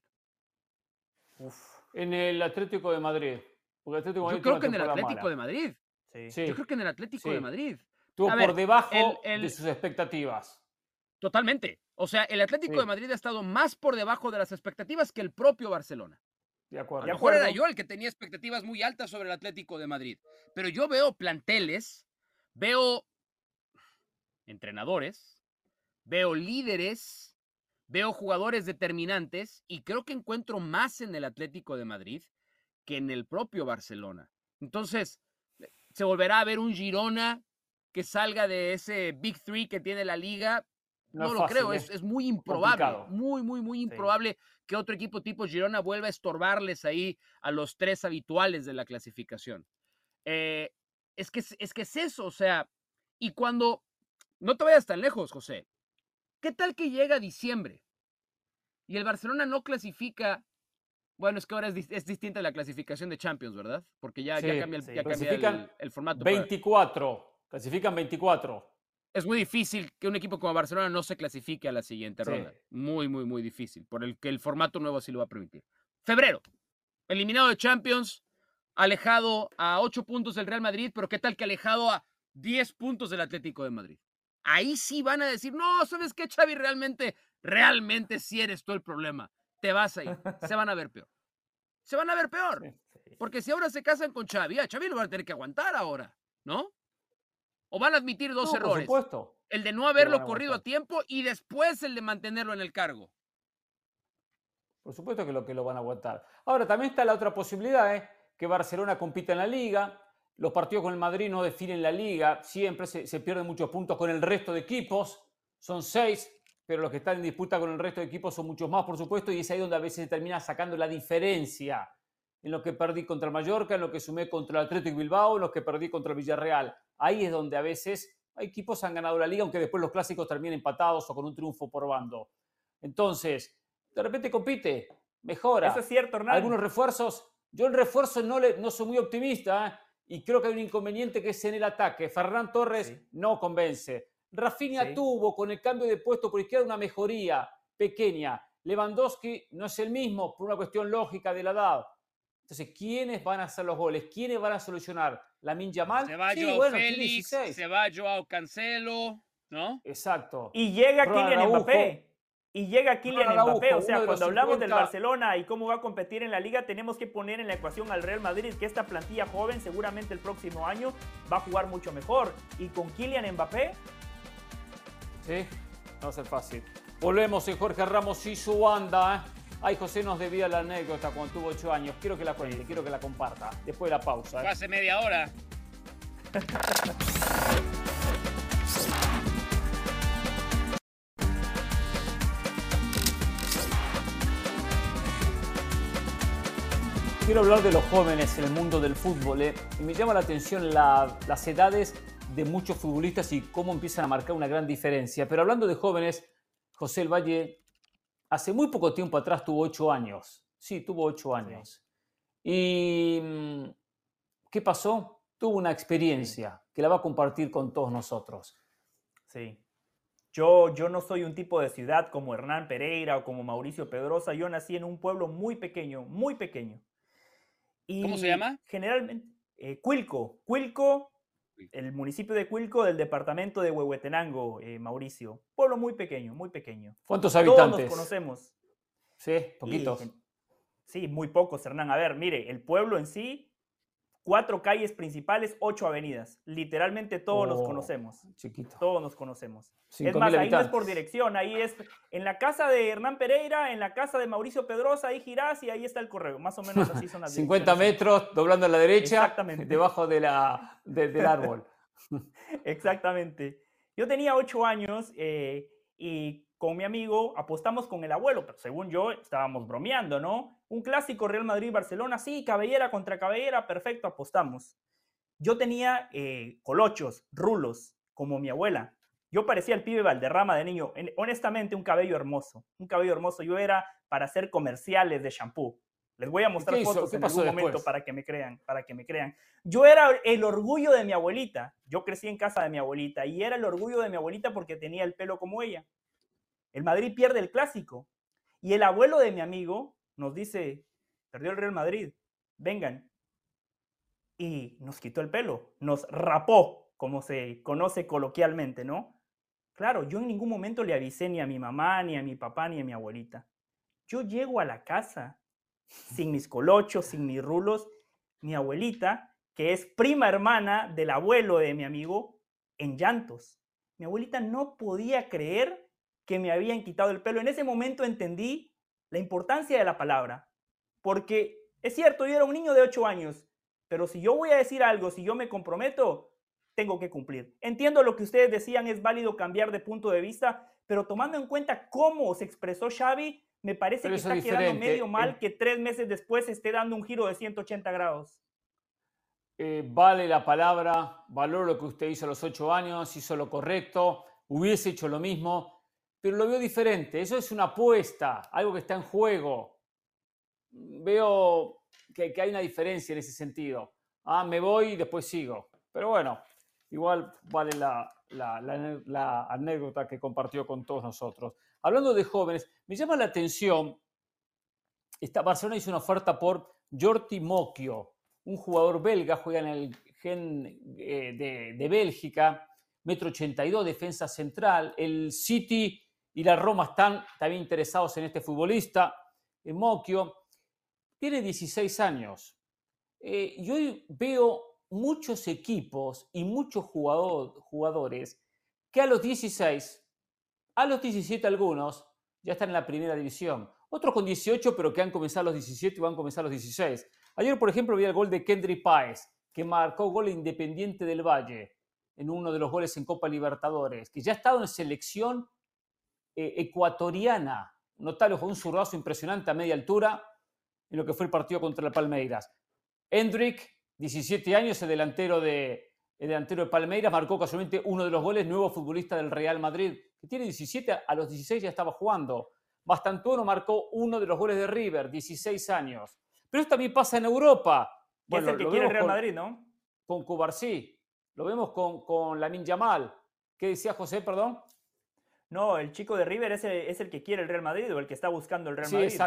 En el Atlético de Madrid. Porque el Atlético de Madrid Yo creo tuvo que en una el temporada Atlético mala. de Madrid. Sí. Yo creo que en el Atlético Sí. de Madrid. Estuvo A ver, por debajo de sus expectativas. Totalmente. O sea, el Atlético Sí. de Madrid ha estado más por debajo de las expectativas que el propio Barcelona. De acuerdo. A lo mejor era yo el que tenía expectativas muy altas sobre el Atlético de Madrid. Pero yo veo planteles, veo entrenadores, veo líderes, veo jugadores determinantes y creo que encuentro más en el Atlético de Madrid que en el propio Barcelona. Entonces, se volverá a ver un Girona que salga de ese Big Three que tiene la liga. No No es lo fácil, creo, es es muy improbable, complicado. muy improbable que otro equipo tipo Girona vuelva a estorbarles ahí a los tres habituales de la clasificación. Es que es eso, o sea, y cuando, no te vayas tan lejos, José, ¿qué tal que llega diciembre y el Barcelona no clasifica? Bueno, es que ahora es distinta la clasificación de Champions, ¿verdad? Porque ya Sí, cambia, sí. ya cambia Clasifican el formato. 24. Clasifican 24. Es muy difícil que un equipo como Barcelona no se clasifique a la siguiente Sí. ronda. Muy difícil, por el que el formato nuevo así lo va a permitir. Febrero, eliminado de Champions, alejado a 8 puntos del Real Madrid, pero ¿qué tal que alejado a 10 puntos del Atlético de Madrid? Ahí sí van a decir, no, ¿sabes qué, Xavi? Realmente sí eres tú el problema. Te vas a ir. Se van a ver peor. Se van a ver peor. Sí. Porque si ahora se casan con Xavi, a Xavi lo van a tener que aguantar ahora, ¿no? O van a admitir dos No, errores. por supuesto. El de no van haberlo a corrido a aguantar. tiempo y después el de mantenerlo en el cargo. Por supuesto que lo van a aguantar. Ahora, también está la otra posibilidad, que Barcelona compita en la Liga. Los partidos con el Madrid no definen la Liga. Siempre se pierden muchos puntos con el resto de equipos. Son 6, pero los que están en disputa con el resto de equipos son muchos más, por supuesto, y es ahí donde a veces se termina sacando la diferencia. En lo que perdí contra el Mallorca, en lo que sumé contra el Athletic Bilbao, en lo que perdí contra el Villarreal. Ahí es donde a veces hay equipos que han ganado la Liga, aunque después los clásicos terminen empatados o con un triunfo por bando. Entonces, de repente compite, mejora. Eso es cierto, Hernán. Algunos refuerzos, yo en refuerzo no soy muy optimista, y creo que hay un inconveniente que es en el ataque. Ferran Torres Sí. no convence. Rafinha Sí. tuvo con el cambio de puesto por izquierda una mejoría pequeña. Lewandowski no es el mismo por una cuestión lógica de la edad. Entonces, ¿quiénes van a hacer los goles? ¿Quiénes van a solucionar? ¿Lamine Yamal? Se va Sí, Joao bueno, tiene Félix, 16. se va Joao Cancelo, ¿no? Exacto. Y llega Ronald Kylian Araujo. Mbappé. Y llega Kylian Ronald Mbappé. Araujo, O sea, uno de los cuando hablamos del 50. Barcelona y cómo va a competir en la liga, tenemos que poner en la ecuación al Real Madrid, que esta plantilla joven seguramente el próximo año va a jugar mucho mejor. Y con Kylian Mbappé, Sí, no va a ser fácil. Volvemos en Jorge Ramos y su banda. Ay, José nos debía la anécdota cuando tuvo 8 años. Quiero que la cuente, quiero que la comparta. Después de la pausa. Fue hace media hora. Quiero hablar de los jóvenes en el mundo del fútbol. Y me llama la atención las edades de muchos futbolistas y cómo empiezan a marcar una gran diferencia. Pero hablando de jóvenes, José El Valle hace muy poco tiempo atrás tuvo 8 años. Sí, tuvo 8 años. ¿Y qué pasó? Tuvo una experiencia que la va a compartir con todos nosotros. sí. Yo no soy un tipo de ciudad como Hernán Pereira o como Mauricio Pedrosa. Yo nací en un pueblo muy pequeño, muy pequeño. ¿Cómo se Y llama? generalmente, Cuilco, el municipio de Cuilco del departamento de Huehuetenango, Mauricio. Pueblo muy pequeño, muy pequeño. ¿Cuántos Todos habitantes? nos conocemos. Sí, poquitos. Sí, muy pocos, Hernán. A ver, mire, el pueblo en sí, 4 calles principales, 8 avenidas. Literalmente todos nos conocemos. Chiquito. Todos nos conocemos. Es 5.000 más, ahí no es por habitantes. dirección, ahí es en la casa de Hernán Pereira, en la casa de Mauricio Pedrosa, ahí girás y ahí está el correo. Más o menos así son las 50 direcciones. metros, doblando a la derecha, Exactamente. debajo del árbol. Exactamente. Yo tenía 8 años y con mi amigo apostamos con el abuelo, pero según yo estábamos bromeando, ¿no? Un clásico Real Madrid-Barcelona, sí, cabellera contra cabellera, perfecto, apostamos. Yo tenía colochos, rulos, como mi abuela. Yo parecía el pibe Valderrama de niño. Honestamente, un cabello hermoso. Un cabello hermoso. Yo era para hacer comerciales de shampoo. Les voy a mostrar fotos en algún momento para que me crean. Yo era el orgullo de mi abuelita. Yo crecí en casa de mi abuelita y era el orgullo de mi abuelita porque tenía el pelo como ella. El Madrid pierde el clásico. Y el abuelo de mi amigo nos dice, perdió el Real Madrid, vengan. Y nos quitó el pelo, nos rapó, como se conoce coloquialmente, ¿no? Claro, yo en ningún momento le avisé ni a mi mamá, ni a mi papá, ni a mi abuelita. Yo llego a la casa sin mis colochos, sin mis rulos, mi abuelita, que es prima hermana del abuelo de mi amigo, en llantos. Mi abuelita no podía creer que me habían quitado el pelo. En ese momento entendí la importancia de la palabra, porque es cierto, yo era un niño de 8 años, pero si yo voy a decir algo, si yo me comprometo, tengo que cumplir. Entiendo lo que ustedes decían, es válido cambiar de punto de vista, pero tomando en cuenta cómo se expresó Xavi, me parece que está quedando medio mal que 3 meses después esté dando un giro de 180 grados. Vale la palabra, valoro lo que usted hizo a los 8 años, hizo lo correcto, hubiese hecho lo mismo, pero lo veo diferente. Eso es una apuesta, algo que está en juego. Veo que hay una diferencia en ese sentido. Me voy y después sigo. Pero bueno, igual vale la anécdota que compartió con todos nosotros. Hablando de jóvenes, me llama la atención, Barcelona hizo una oferta por Jordi Mocchio, un jugador belga, juega en el Gen de Bélgica, 1,82 m, defensa central. El City y la Roma están también interesados en este futbolista. Mocchio tiene 16 años. Y hoy veo muchos equipos y muchos jugadores que a los 16, a los 17 algunos, ya están en la primera división. Otros con 18, pero que han comenzado a los 17 y van a comenzar a los 16. Ayer, por ejemplo, vi el gol de Kendry Páez, que marcó gol Independiente del Valle en uno de los goles en Copa Libertadores, que ya ha estado en selección ecuatoriana. Notable, fue un zurdazo impresionante a media altura en lo que fue el partido contra el Palmeiras. Endrick, 17 años, el delantero de Palmeiras, marcó casualmente uno de los goles, nuevo futbolista del Real Madrid, que tiene 17, a los 16 ya estaba jugando. Bastantuono marcó uno de los goles de River, 16 años. Pero esto también pasa en Europa. Bueno, es el que quiere el Real Madrid, ¿no? Con Cubarsí. Lo vemos con Lamine Yamal. ¿Qué decía José, perdón? No, el chico de River es el que quiere el Real Madrid o el que está buscando el Real Madrid. Sí,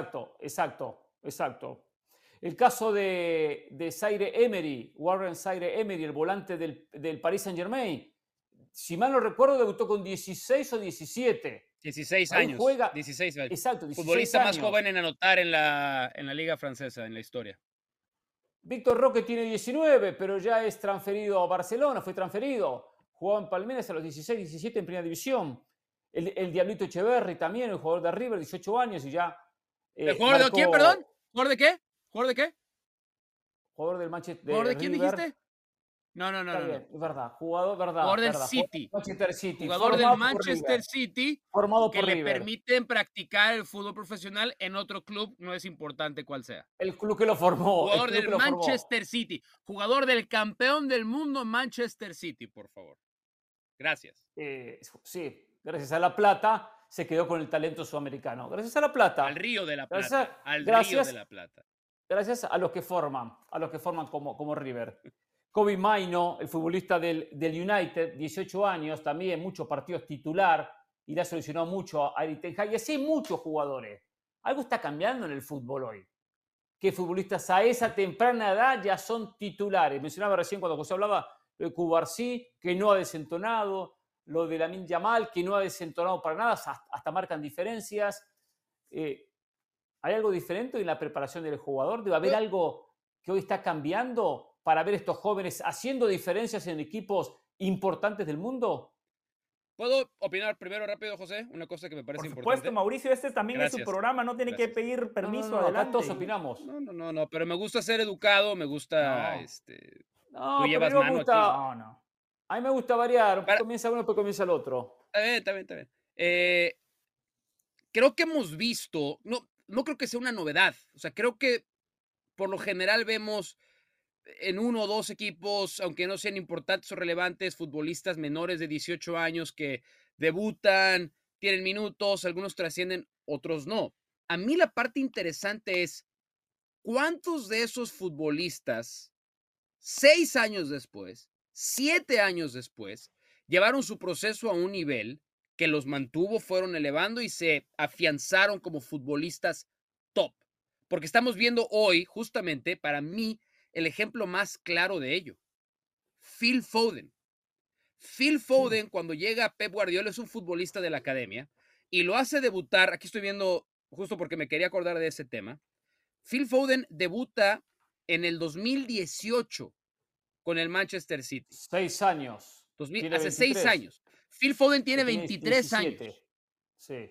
exacto. El caso de Zaire Emery, Warren Zaire Emery, el volante del Paris Saint-Germain. Si mal no recuerdo, debutó con 16 o 17. 16 Ahí años. juega, 16 años. Exacto, 16 Futbolista años. más joven en anotar en la liga francesa, en la historia. Víctor Roque tiene 19, pero ya es transferido a Barcelona, fue transferido. Jugaba en Palmeiras a los 16, 17 en primera división. El Diablito Echeverri también, el jugador de River, 18 años y ya... ¿El jugador de quién, perdón? ¿Jugador de qué? ¿Jugador de qué? Jugador del Manchester ¿Jugador de quién River. dijiste? No. Bien, es verdad. Jugador del City. Manchester City. Jugador del Manchester City. Formado que por le River. Permiten practicar el fútbol profesional en otro club, no es importante cuál sea. El club que lo formó. Jugador del Manchester City. Jugador del campeón del mundo Manchester City, por favor. Gracias. Sí, gracias a La Plata se quedó con el talento sudamericano. Gracias a La Plata. Al Río de la Plata. Gracias, Río de la Plata. Gracias a los que forman como River. Kobe Maino, el futbolista del United, 18 años, también muchos partidos titular y le ha solucionado mucho a Erik ten Hag. Y así hay muchos jugadores. Algo está cambiando en el fútbol hoy. Que futbolistas a esa temprana edad ya son titulares. Mencionaba recién cuando José hablaba de Cubarsí, que no ha desentonado, lo de Lamine Yamal, que no ha desentonado para nada, hasta marcan diferencias. ¿Hay algo diferente en la preparación del jugador? ¿Debe haber algo que hoy está cambiando para ver estos jóvenes haciendo diferencias en equipos importantes del mundo? ¿Puedo opinar primero rápido, José? Una cosa que me parece Por supuesto, importante. Mauricio, este también es su Gracias. programa, no tiene que Gracias. pedir permiso, No, acá adelante. todos opinamos. No, pero me gusta ser educado, me gusta, No, tú pero llevas no me mano gusta. aquí. No. A mí me gusta variar. Para- Comienza uno, después comienza el otro. Está bien. Creo que hemos visto, no creo que sea una novedad, o sea, creo que por lo general vemos en 1 o 2 equipos, aunque no sean importantes o relevantes, futbolistas menores de 18 años que debutan, tienen minutos, algunos trascienden, otros no. A mí la parte interesante es cuántos de esos futbolistas, 6 años después, 7 años después, llevaron su proceso a un nivel que los mantuvo, fueron elevando y se afianzaron como futbolistas top. Porque estamos viendo hoy, justamente, para mí, el ejemplo más claro de ello. Phil Foden. Phil Foden, cuando llega Pep Guardiola, es un futbolista de la academia y lo hace debutar. Aquí estoy viendo, justo porque me quería acordar de ese tema. Phil Foden debuta en el 2018 con el Manchester City. 6 años. Hace 6 años. Phil Foden tiene 23 17. años. Sí.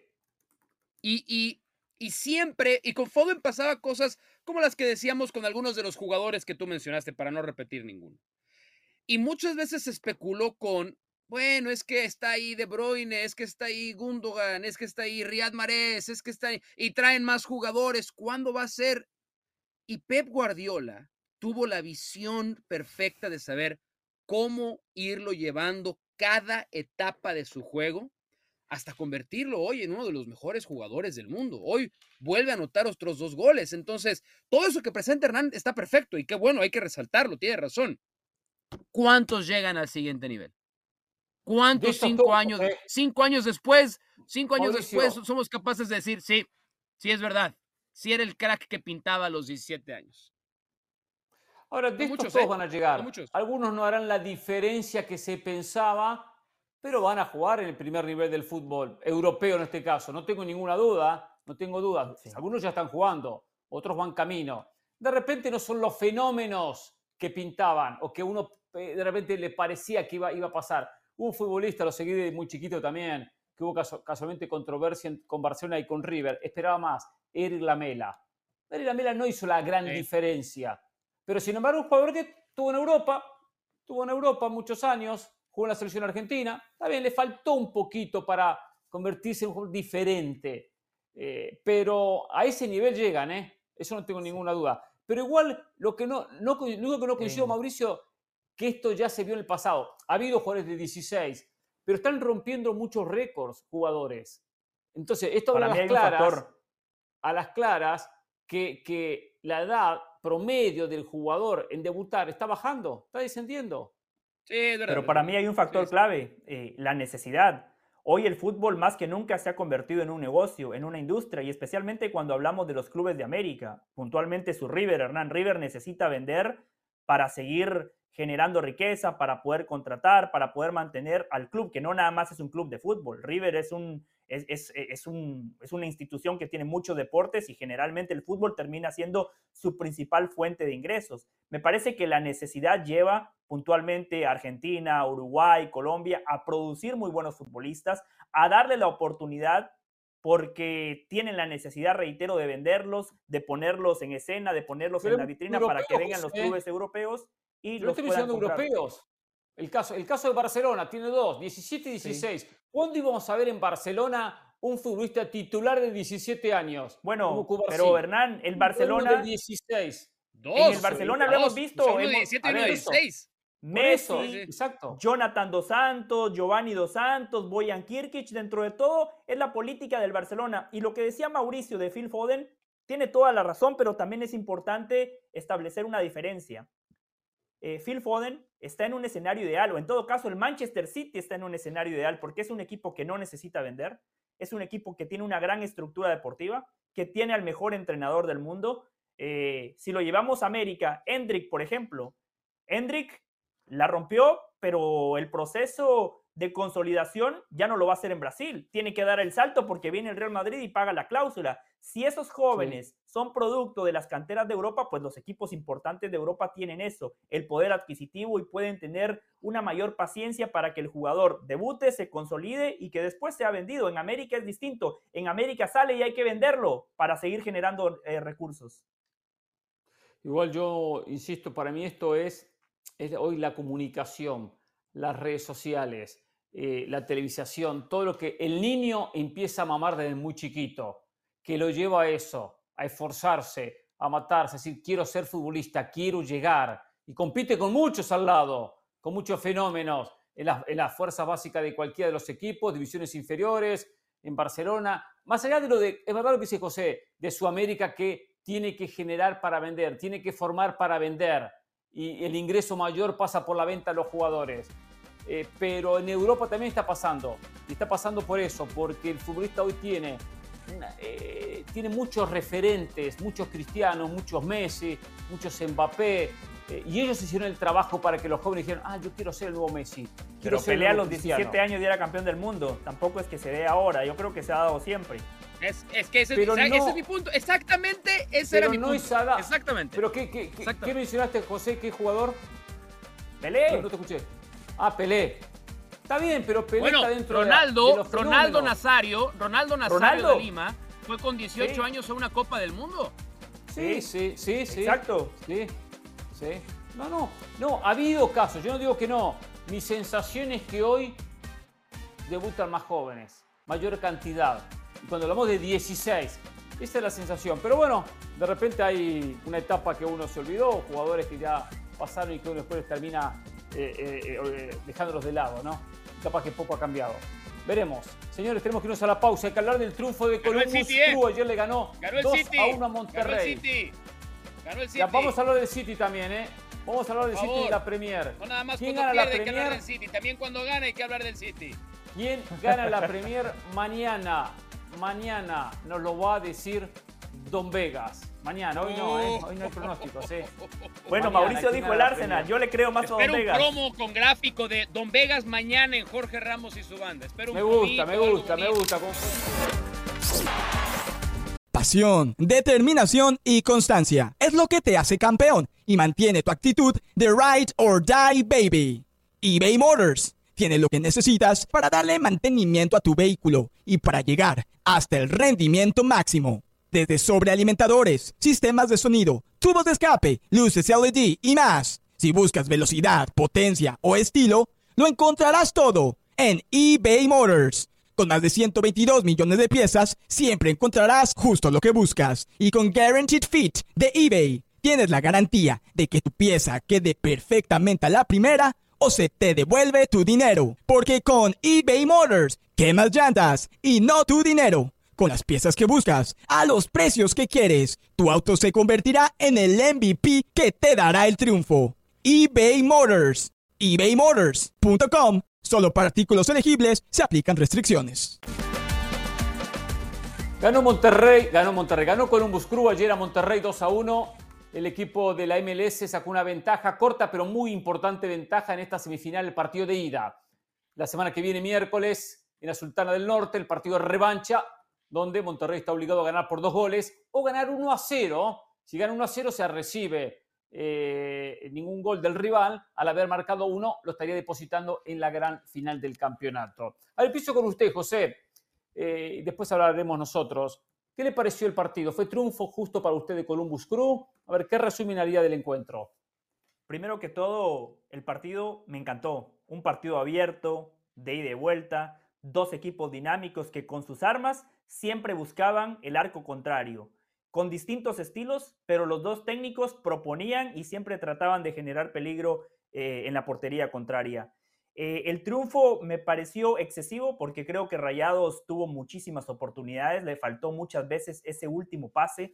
Y siempre, y con Foden pasaba cosas como las que decíamos con algunos de los jugadores que tú mencionaste, para no repetir ninguno. Y muchas veces se especuló con, bueno, es que está ahí De Bruyne, es que está ahí Gundogan, es que está ahí Riyad Mahrez, es que está ahí, y traen más jugadores, ¿cuándo va a ser? Y Pep Guardiola tuvo la visión perfecta de saber cómo irlo llevando cada etapa de su juego hasta convertirlo hoy en uno de los mejores jugadores del mundo. Hoy vuelve a anotar otros 2 goles. Entonces, todo eso que presenta Hernán está perfecto y qué bueno, hay que resaltarlo, tiene razón. ¿Cuántos llegan al siguiente nivel? ¿Cuántos 5 años, 5 años después, 5 años Mauricio, después somos capaces de decir, sí es verdad, sí era el crack que pintaba a los 17 años? Ahora, de estos todos van a llegar. Muchos. Algunos no harán la diferencia que se pensaba, pero van a jugar en el primer nivel del fútbol europeo en este caso. No tengo ninguna duda, no tengo dudas. Sí. Algunos ya están jugando, otros van camino. De repente no son los fenómenos que pintaban o que uno de repente le parecía que iba a pasar. Hubo un futbolista, lo seguí de muy chiquito también, que hubo casualmente controversia con Barcelona y con River. Esperaba más, Eric Lamela. Eric Lamela no hizo la gran diferencia. Pero sin embargo, un jugador que estuvo en Europa muchos años, jugó en la selección argentina. Está bien, le faltó un poquito para convertirse en un jugador diferente. Pero a ese nivel llegan, eso no tengo ninguna duda. Pero igual, lo que no coincido, Mauricio, que esto ya se vio en el pasado. Ha habido jugadores de 16, pero están rompiendo muchos récords jugadores. Entonces, esto habla a las claras que la edad promedio del jugador en debutar está bajando, está descendiendo. Sí, es verdad. Pero para mí hay un factor clave, la necesidad. Hoy el fútbol más que nunca se ha convertido en un negocio, en una industria, y especialmente cuando hablamos de los clubes de América. Puntualmente su River, Hernán River necesita vender para seguir generando riqueza, para poder contratar, para poder mantener al club, que no nada más es un club de fútbol. River es una institución que tiene muchos deportes y generalmente el fútbol termina siendo su principal fuente de ingresos. Me parece que la necesidad lleva puntualmente a Argentina, Uruguay, Colombia a producir muy buenos futbolistas, a darle la oportunidad porque tienen la necesidad, reitero, de venderlos, de ponerlos en escena, de ponerlos en la vitrina para que vengan los clubes europeos y los puedan comprar. Europeos. El caso de Barcelona tiene 2, 17 y 16. Sí. ¿Cuándo íbamos a ver en Barcelona un futbolista titular de 17 años? Bueno, pero Hernán, el Barcelona... de 16. En el Barcelona lo hemos visto. Uno de 17 y uno de 16. Messi, exacto. Jonathan Dos Santos, Giovanni Dos Santos, Bojan Kirkic, dentro de todo es la política del Barcelona. Y lo que decía Mauricio de Phil Foden tiene toda la razón, pero también es importante establecer una diferencia. Phil Foden está en un escenario ideal, o en todo caso el Manchester City está en un escenario ideal, porque es un equipo que no necesita vender, es un equipo que tiene una gran estructura deportiva, que tiene al mejor entrenador del mundo. Si lo llevamos a América, Endrick, por ejemplo, Endrick la rompió, pero el proceso de consolidación ya no lo va a hacer en Brasil. Tiene que dar el salto porque viene el Real Madrid y paga la cláusula. Si esos jóvenes son producto de las canteras de Europa, pues los equipos importantes de Europa tienen eso, el poder adquisitivo, y pueden tener una mayor paciencia para que el jugador debute, se consolide y que después sea vendido. En América es distinto. En América sale y hay que venderlo para seguir generando recursos. Igual yo insisto, para mí esto es hoy la comunicación, las redes sociales, la televisación, todo lo que el niño empieza a mamar desde muy chiquito, que lo lleva a eso, a esforzarse, a matarse, a decir, quiero ser futbolista, quiero llegar, y compite con muchos al lado, con muchos fenómenos en las fuerzas básicas de cualquiera de los equipos, divisiones inferiores, en Barcelona, más allá de es verdad lo que dice José, de Sudamérica, que tiene que generar para vender, tiene que formar para vender, y el ingreso mayor pasa por la venta de los jugadores. Pero en Europa también está pasando, y está pasando por eso, porque el futbolista hoy tiene muchos referentes, muchos Cristianos, muchos Messi, muchos Mbappé, y ellos hicieron el trabajo para que los jóvenes dijeran, yo quiero ser el nuevo Messi. Pero pelea a los 17 años y era campeón del mundo. Tampoco es que se dé ahora, yo creo que se ha dado siempre. Es que ese es mi punto. Exactamente, ese era mi punto. Exactamente. ¿Pero qué mencionaste, José? ¿Qué jugador? Pelé. No te escuché. Pelé. Está bien, pero Pelé está dentro de los Ronaldo Nazario de Lima fue con 18 años a una Copa del Mundo. Sí. Exacto. Sí. No, ha habido casos, yo no digo que no. Mi sensación es que hoy debutan más jóvenes, mayor cantidad. Y cuando hablamos de 16, esa es la sensación. Pero bueno, de repente hay una etapa que uno se olvidó, jugadores que ya pasaron y que uno después termina dejándolos de lado, ¿no? Capaz que poco ha cambiado. Veremos. Señores, tenemos que irnos a la pausa. Hay que hablar del triunfo de Columbus Crew. Ayer le ganó 2-1 a Monterrey. Ganó el City. Ya, vamos a hablar del City también, ¿eh? Vamos a hablar del City y la Premier. No nada más ¿Quién cuando gana la pierde hay que hablar Premier? del City. También cuando gana hay que hablar del City. ¿Quién gana la Premier mañana? Mañana nos lo va a decir Don Vegas. Mañana, hoy no, hoy no hay pronósticos, Bueno, mañana, Mauricio dijo el Arsenal, yo le creo más a Don Vegas. Espero un promo con gráfico de Don Vegas mañana en Jorge Ramos y su banda. Espero un me gusta. Pasión, determinación y constancia es lo que te hace campeón y mantiene tu actitud de ride or die, baby. eBay Motors tiene lo que necesitas para darle mantenimiento a tu vehículo y para llegar hasta el rendimiento máximo. Desde sobrealimentadores, sistemas de sonido, tubos de escape, luces LED y más. Si buscas velocidad, potencia o estilo, lo encontrarás todo en eBay Motors. Con más de 122 millones de piezas, siempre encontrarás justo lo que buscas. Y con Guaranteed Fit de eBay, tienes la garantía de que tu pieza quede perfectamente a la primera o se te devuelve tu dinero. Porque con eBay Motors, quemas llantas y no tu dinero. Con las piezas que buscas, a los precios que quieres, tu auto se convertirá en el MVP que te dará el triunfo. eBay Motors. ebaymotors.com. Solo para artículos elegibles se aplican restricciones. Ganó Columbus Crew ayer a Monterrey 2-1. El equipo de la MLS sacó una ventaja corta, pero muy importante ventaja en esta semifinal, el partido de ida. La semana que viene, miércoles, en la Sultana del Norte, el partido de revancha, donde Monterrey está obligado a ganar por 2 goles o ganar 1-0. Si gana 1-0 se recibe ningún gol del rival. Al haber marcado 1, lo estaría depositando en la gran final del campeonato. Al empiezo con usted, José. Después hablaremos nosotros. ¿Qué le pareció el partido? ¿Fue triunfo justo para usted de Columbus Crew? A ver, ¿qué resumen haría del encuentro? Primero que todo, el partido me encantó. Un partido abierto, de ida y vuelta, 2 equipos dinámicos que con sus armas siempre buscaban el arco contrario. Con distintos estilos, pero los 2 técnicos proponían y siempre trataban de generar peligro en la portería contraria. El triunfo me pareció excesivo porque creo que Rayados tuvo muchísimas oportunidades, le faltó muchas veces ese último pase.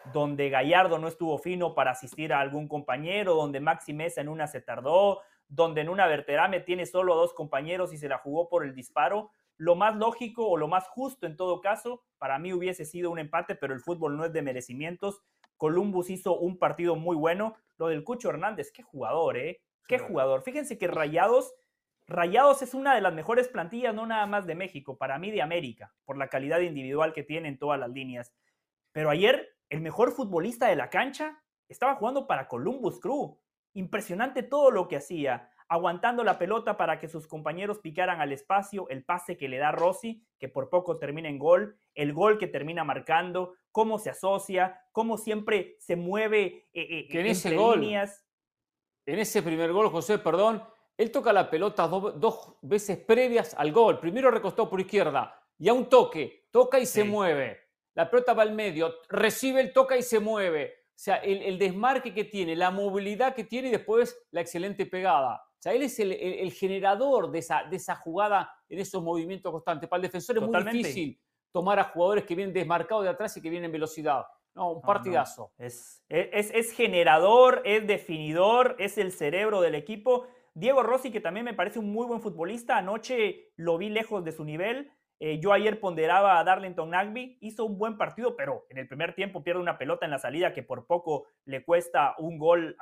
donde Gallardo no estuvo fino para asistir a algún compañero, donde Maxi Meza en una se tardó, donde en una Berterame tiene solo 2 compañeros y se la jugó por el disparo. Lo más lógico o lo más justo en todo caso, para mí hubiese sido un empate, pero el fútbol no es de merecimientos. Columbus hizo un partido muy bueno. Lo del Cucho Hernández, qué jugador, ¿eh? Qué jugador. Fíjense que Rayados es una de las mejores plantillas, no nada más de México, para mí de América, por la calidad individual que tiene en todas las líneas. Pero ayer, el mejor futbolista de la cancha estaba jugando para Columbus Crew. Impresionante todo lo que hacía, aguantando la pelota para que sus compañeros picaran al espacio, el pase que le da Rossi, que por poco termina en gol, el gol que termina marcando, cómo se asocia, cómo siempre se mueve que en ese gol, líneas. En ese primer gol, José, perdón, él toca la pelota 2 veces previas al gol. Primero recostó por izquierda y a un toque, toca y se mueve. La pelota va al medio, recibe el toca y se mueve. O sea, el desmarque que tiene, la movilidad que tiene y después la excelente pegada. O sea, él es el generador de esa jugada en esos movimientos constantes. Para el defensor es muy difícil tomar a jugadores que vienen desmarcados de atrás y que vienen en velocidad. No, un partidazo. No. Es generador, es definidor, es el cerebro del equipo. Diego Rossi, que también me parece un muy buen futbolista. Anoche lo vi lejos de su nivel. Yo ayer ponderaba a Darlington Nagbe, hizo un buen partido, pero en el primer tiempo pierde una pelota en la salida que por poco le cuesta un gol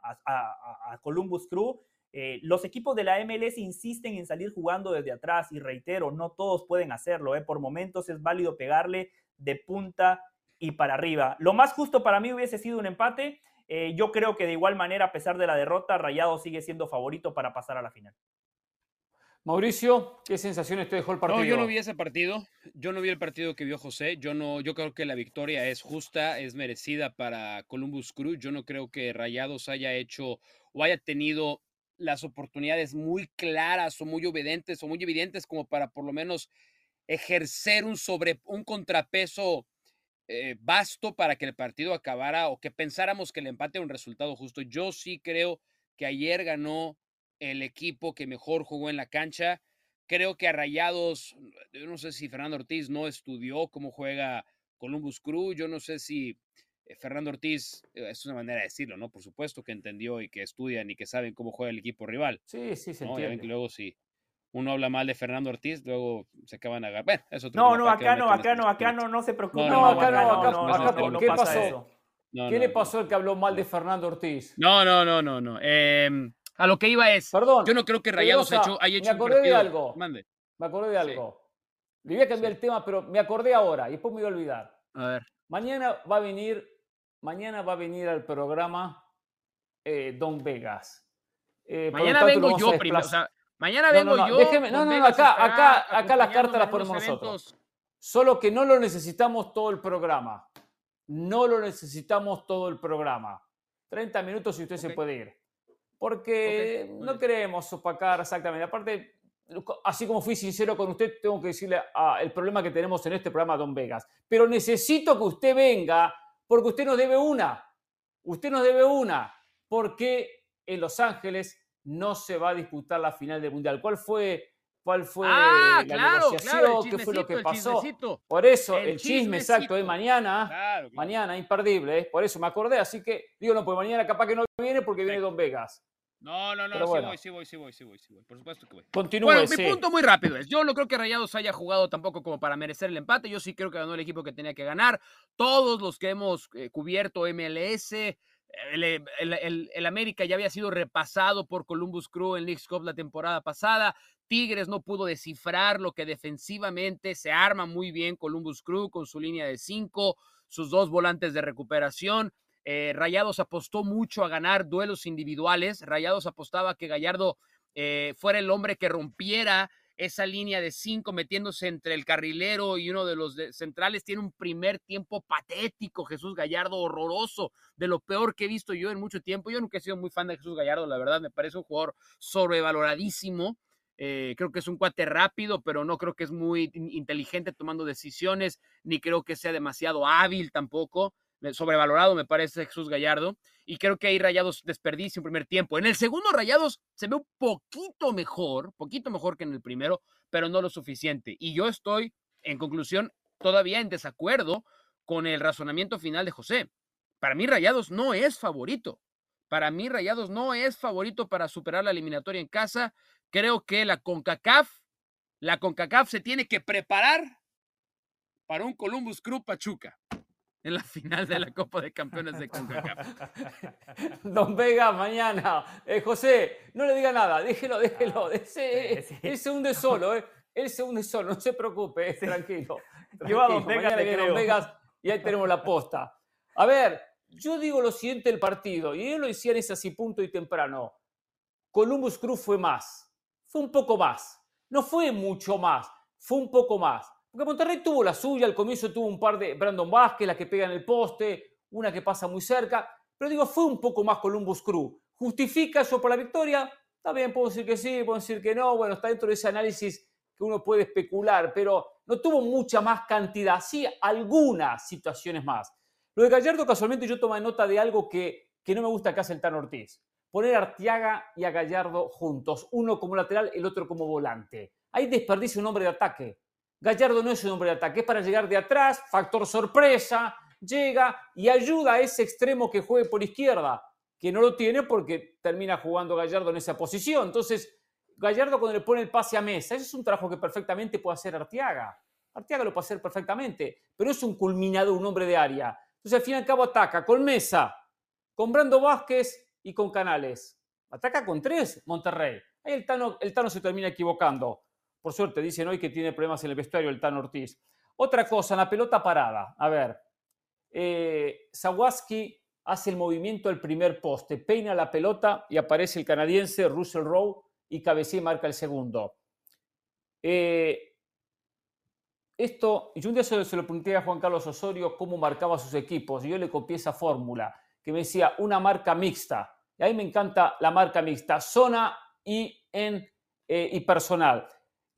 a Columbus Crew. Los equipos de la MLS insisten en salir jugando desde atrás y reitero, no todos pueden hacerlo. Por momentos es válido pegarle de punta y para arriba. Lo más justo para mí hubiese sido un empate. Yo creo que de igual manera, a pesar de la derrota, Rayados sigue siendo favorito para pasar a la final. Mauricio, ¿qué sensaciones te dejó el partido? No, yo no vi ese partido. Yo no vi el partido que vio José. Yo creo que la victoria es justa, es merecida para Columbus Crew. Yo no creo que Rayados haya hecho o haya tenido las oportunidades muy claras o muy evidentes como para por lo menos ejercer un contrapeso vasto para que el partido acabara o que pensáramos que el empate era un resultado justo. Yo sí creo que ayer ganó el equipo que mejor jugó en la cancha. Creo que a Rayados, yo no sé si Fernando Ortiz no estudió cómo juega Columbus Crew, yo no sé si Fernando Ortiz, es una manera de decirlo, ¿no? Por supuesto que entendió y que estudian y que saben cómo juega el equipo rival. Sí, se ¿no? entiende. Ya ven que luego si uno habla mal de Fernando Ortiz, luego se acaban a agarrar. Bueno, eso acá no se preocupe. No, ¿qué pasó? ¿Qué le pasó al que habló mal de Fernando Ortiz? No. A lo que iba es, perdón, yo no creo que Rayados haya hecho un partido. Me acordé de algo. Le voy a cambiar el tema, pero me acordé ahora y después me voy a olvidar. A ver. Mañana va a venir al programa Don Vegas. Mañana vengo yo primero. O sea, mañana vengo yo. Déjeme, acá las cartas las ponemos nosotros. Solo que no lo necesitamos todo el programa. 30 minutos y usted se puede ir. Porque no queremos opacar exactamente. Aparte, así como fui sincero con usted, tengo que decirle el problema que tenemos en este programa, Don Vegas. Pero necesito que usted venga porque usted nos debe una. Porque en Los Ángeles no se va a disputar la final del Mundial. ¿Cuál fue la negociación? ¿Qué fue lo que pasó? Por eso, el chisme exacto es mañana. Claro. Mañana, imperdible. Por eso me acordé. Así que, pues mañana capaz que no viene porque viene Don Vegas. No, sí voy. Por supuesto que voy. Continúe, bueno, mi punto muy rápido es, yo no creo que Rayados haya jugado tampoco como para merecer el empate. Yo sí creo que ganó el equipo que tenía que ganar. Todos los que hemos cubierto MLS, el América ya había sido repasado por Columbus Crew en Leagues Cup la temporada pasada. Tigres no pudo descifrar lo que defensivamente se arma muy bien Columbus Crew con su línea de 5, sus 2 volantes de recuperación. Rayados apostó mucho a ganar duelos individuales. Rayados apostaba que Gallardo fuera el hombre que rompiera esa línea de 5 metiéndose entre el carrilero y uno de los centrales. Tiene un primer tiempo patético, Jesús Gallardo, horroroso, de lo peor que he visto yo en mucho tiempo. Yo nunca he sido muy fan de Jesús Gallardo, la verdad, me parece un jugador sobrevaloradísimo. Creo que es un cuate rápido, pero no creo que es muy inteligente tomando decisiones, ni creo que sea demasiado hábil tampoco. Sobrevalorado me parece Jesús Gallardo, y creo que ahí Rayados desperdicia un primer tiempo. En el segundo Rayados se ve un poquito mejor que en el primero, pero no lo suficiente. Y yo estoy, en conclusión, todavía en desacuerdo con el razonamiento final de José. Para mí Rayados no es favorito. Para mí Rayados no es favorito para superar la eliminatoria en casa. Creo que la CONCACAF se tiene que preparar para un Columbus Crew Pachuca en la final de la Copa de Campeones de CONCACAF. Don Vega, mañana. José, no le diga nada, déjelo. Él se hunde solo, Él se hunde solo, no se preocupe, tranquilo. Yo a Don Vega mañana te viene creo. Don Vegas y ahí tenemos la posta. A ver, yo digo lo siguiente del partido, y ellos lo decían es así punto y temprano. Columbus Crew fue más, fue un poco más. No fue mucho más, fue un poco más. Porque Monterrey tuvo la suya, al comienzo tuvo un par de Brandon Vázquez, la que pega en el poste, una que pasa muy cerca. Pero digo, fue un poco más Columbus Crew. ¿Justifica eso por la victoria? Está bien, puedo decir que sí, puedo decir que no. Bueno, está dentro de ese análisis que uno puede especular, pero no tuvo mucha más cantidad. Sí, algunas situaciones más. Lo de Gallardo, casualmente, yo tomé nota de algo que no me gusta que hace el Tano Ortiz. Poner a Arteaga y a Gallardo juntos, uno como lateral, el otro como volante. Ahí desperdicia un hombre de ataque. Gallardo no es un hombre de ataque, es para llegar de atrás, factor sorpresa, llega y ayuda a ese extremo que juegue por izquierda, que no lo tiene porque termina jugando Gallardo en esa posición. Entonces, Gallardo cuando le pone el pase a Mesa, ese es un trabajo que perfectamente puede hacer Arteaga. Arteaga lo puede hacer perfectamente, pero es un culminador, un hombre de área. Entonces, al fin y al cabo ataca con Mesa, con Brando Vázquez y con Canales. Ataca con 3 Monterrey. Ahí el Tano se termina equivocando. Por suerte, dicen hoy que tiene problemas en el vestuario el Tano Ortiz. Otra cosa, la pelota parada. A ver, Zawaski hace el movimiento al primer poste, peina la pelota y aparece el canadiense Russell Rowe y cabecea y marca el segundo. Esto, yo un día se lo pregunté a Juan Carlos Osorio cómo marcaba sus equipos y yo le copié esa fórmula que me decía una marca mixta. Y a mí me encanta la marca mixta, zona y personal.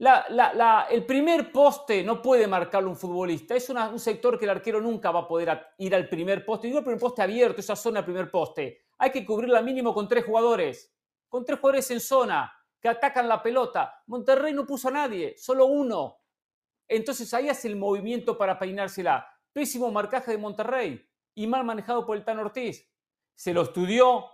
El primer poste no puede marcarlo un futbolista. Es un sector que el arquero nunca va a poder ir al primer poste. Digo el primer poste abierto, esa zona del primer poste. Hay que cubrirla mínimo con 3 jugadores. Con 3 jugadores en zona que atacan la pelota. Monterrey no puso a nadie, solo uno. Entonces ahí hace el movimiento para peinársela. Pésimo marcaje de Monterrey y mal manejado por el Tano Ortiz. Se lo estudió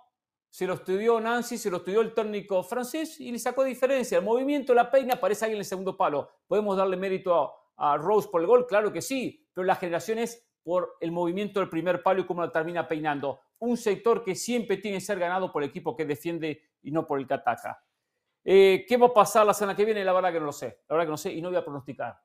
Nancy, se lo estudió el técnico francés y le sacó diferencia. El movimiento, la peina, aparece alguien en el segundo palo. ¿Podemos darle mérito a Rose por el gol? Claro que sí, pero la generación es por el movimiento del primer palo y cómo lo termina peinando. Un sector que siempre tiene que ser ganado por el equipo que defiende y no por el que ataca. ¿Qué va a pasar la semana que viene? La verdad que no lo sé. La verdad que no sé y no voy a pronosticar.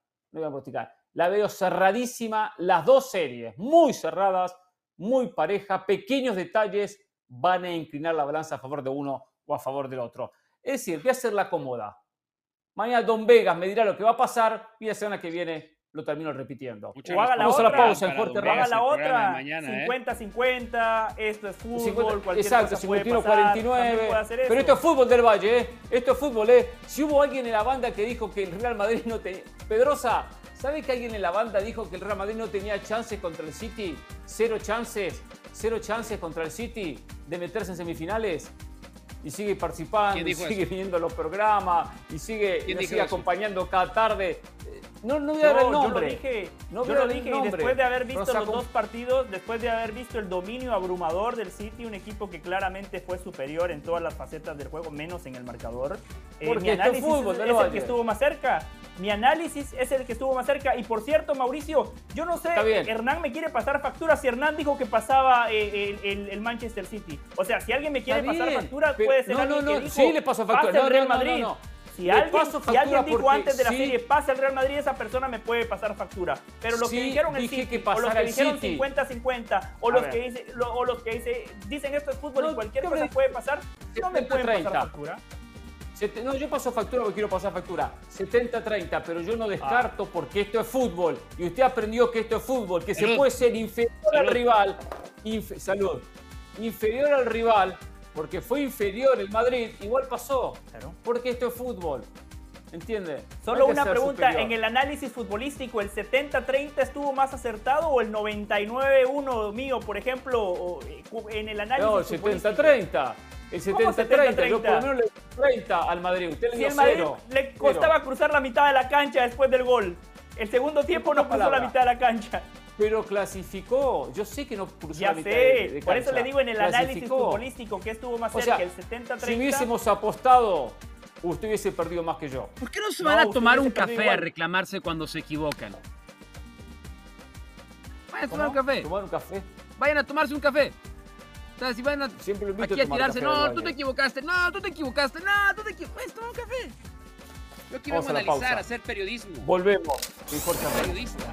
La veo cerradísima, las dos series, muy cerradas, muy pareja, pequeños detalles van a inclinar la balanza a favor de uno o a favor del otro. Es decir, voy a hacerla cómoda. Mañana Don Vegas me dirá lo que va a pasar y la semana que viene lo termino repitiendo. O haga la otra, a la pausa en Fuerte haga la otra, mañana, 50-50, esto es fútbol, 50, cualquier exacto, cosa puede 51, pasar, 49, puede hacer pero eso. esto es fútbol del Valle, Esto es fútbol, Si hubo alguien en la banda que dijo que el Real Madrid no tenía... Pedrosa, ¿sabe que alguien en la banda dijo que el Real Madrid no tenía chances contra el City? Cero chances contra el City de meterse en semifinales. Y sigue participando, y sigue viendo los programas, y sigue acompañando cada tarde. No voy a dar el nombre. Yo lo dije y después de haber visto los dos partidos, después de haber visto el dominio abrumador del City, un equipo que claramente fue superior en todas las facetas del juego, menos en el marcador. Mi análisis es el que estuvo más cerca. Mi análisis es el que estuvo más cerca. Y por cierto, Mauricio, yo no sé, Hernán me quiere pasar factura. Si Hernán dijo que pasaba el Manchester City. O sea, si alguien me quiere pasar factura, puede ser alguien que dijo, sí le paso factura. Pasa el Real Madrid. Si alguien dijo antes de la serie pasa el Real Madrid, esa persona me puede pasar factura. Pero los que dijeron el City, o los que dijeron 50-50, o los que dicen esto es fútbol y cualquier cosa puede pasar, no me pueden pasar factura. No, yo paso factura porque quiero pasar factura. 70-30, pero yo no descarto porque esto es fútbol. Y usted aprendió que esto es fútbol, que se puede ser inferior al rival. Inferior al rival, porque fue inferior el Madrid, igual pasó. Claro. Porque esto es fútbol. ¿Entiende? Solo una pregunta, superior. En el análisis futbolístico, ¿el 70-30 estuvo más acertado o el 99-1 mío, por ejemplo, en el análisis futbolístico? No, el 70-30. El 70-30, yo por lo menos le doy 30 al Madrid. Usted le dio 0. Le costaba cruzar la mitad de la cancha después del gol. El segundo tiempo no cruzó la mitad de la cancha. Pero clasificó. Yo sé que no cruzó Ya la mitad sé, de por eso cancha. le digo en el análisis Clasificó. futbolístico que estuvo más O cerca, sea, el 70-30. Si hubiésemos apostado, usted hubiese perdido más que yo. ¿Por qué no se No, van a usted tomar un hubiese perdido café a igual. reclamarse cuando se equivocan? Vayan a tomar un ¿Cómo? café. ¿Tomar un café? Vayan a tomarse un café. O sea, si van a, Siempre lo invito aquí a tomar tirarse, café no, al tú te baño. equivocaste, no, tú te equivocaste, no, tú te equivocaste. Pues toma un café. Yo aquí Vamos vengo a a la analizar, pausa. a hacer periodismo. Volvemos. Soy Jorge Herrera. Periodista.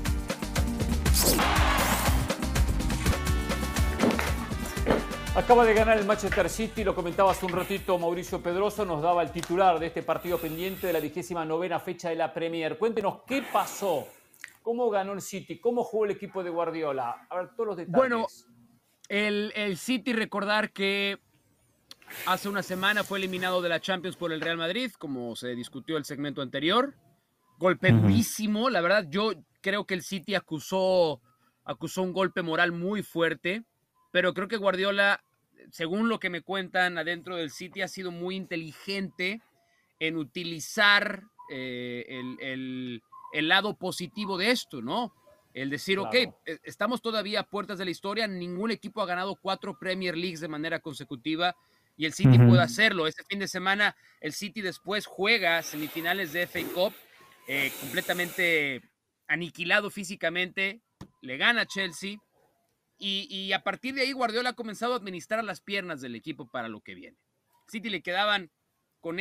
Acaba de ganar el Manchester City, lo comentaba hace un ratito Mauricio Pedroso, nos daba el titular de este partido pendiente de la 29ª fecha de la Premier. Cuéntenos qué pasó, cómo ganó el City, cómo jugó el equipo de Guardiola. A ver, todos los detalles. Bueno, el City, recordar que hace una semana fue eliminado de la Champions por el Real Madrid, como se discutió el segmento anterior. Golpe durísimo, la verdad, yo creo que el City acusó un golpe moral muy fuerte, pero creo que Guardiola, según lo que me cuentan adentro del City, ha sido muy inteligente en utilizar el lado positivo de esto, ¿no? El decir, Claro. ok, estamos todavía a puertas de la historia, ningún equipo ha ganado 4 Premier Leagues de manera consecutiva y el City puede hacerlo. Este fin de semana el City después juega semifinales de FA Cup, completamente aniquilado físicamente, le gana a Chelsea y a partir de ahí Guardiola ha comenzado a administrar las piernas del equipo para lo que viene. City le quedaban con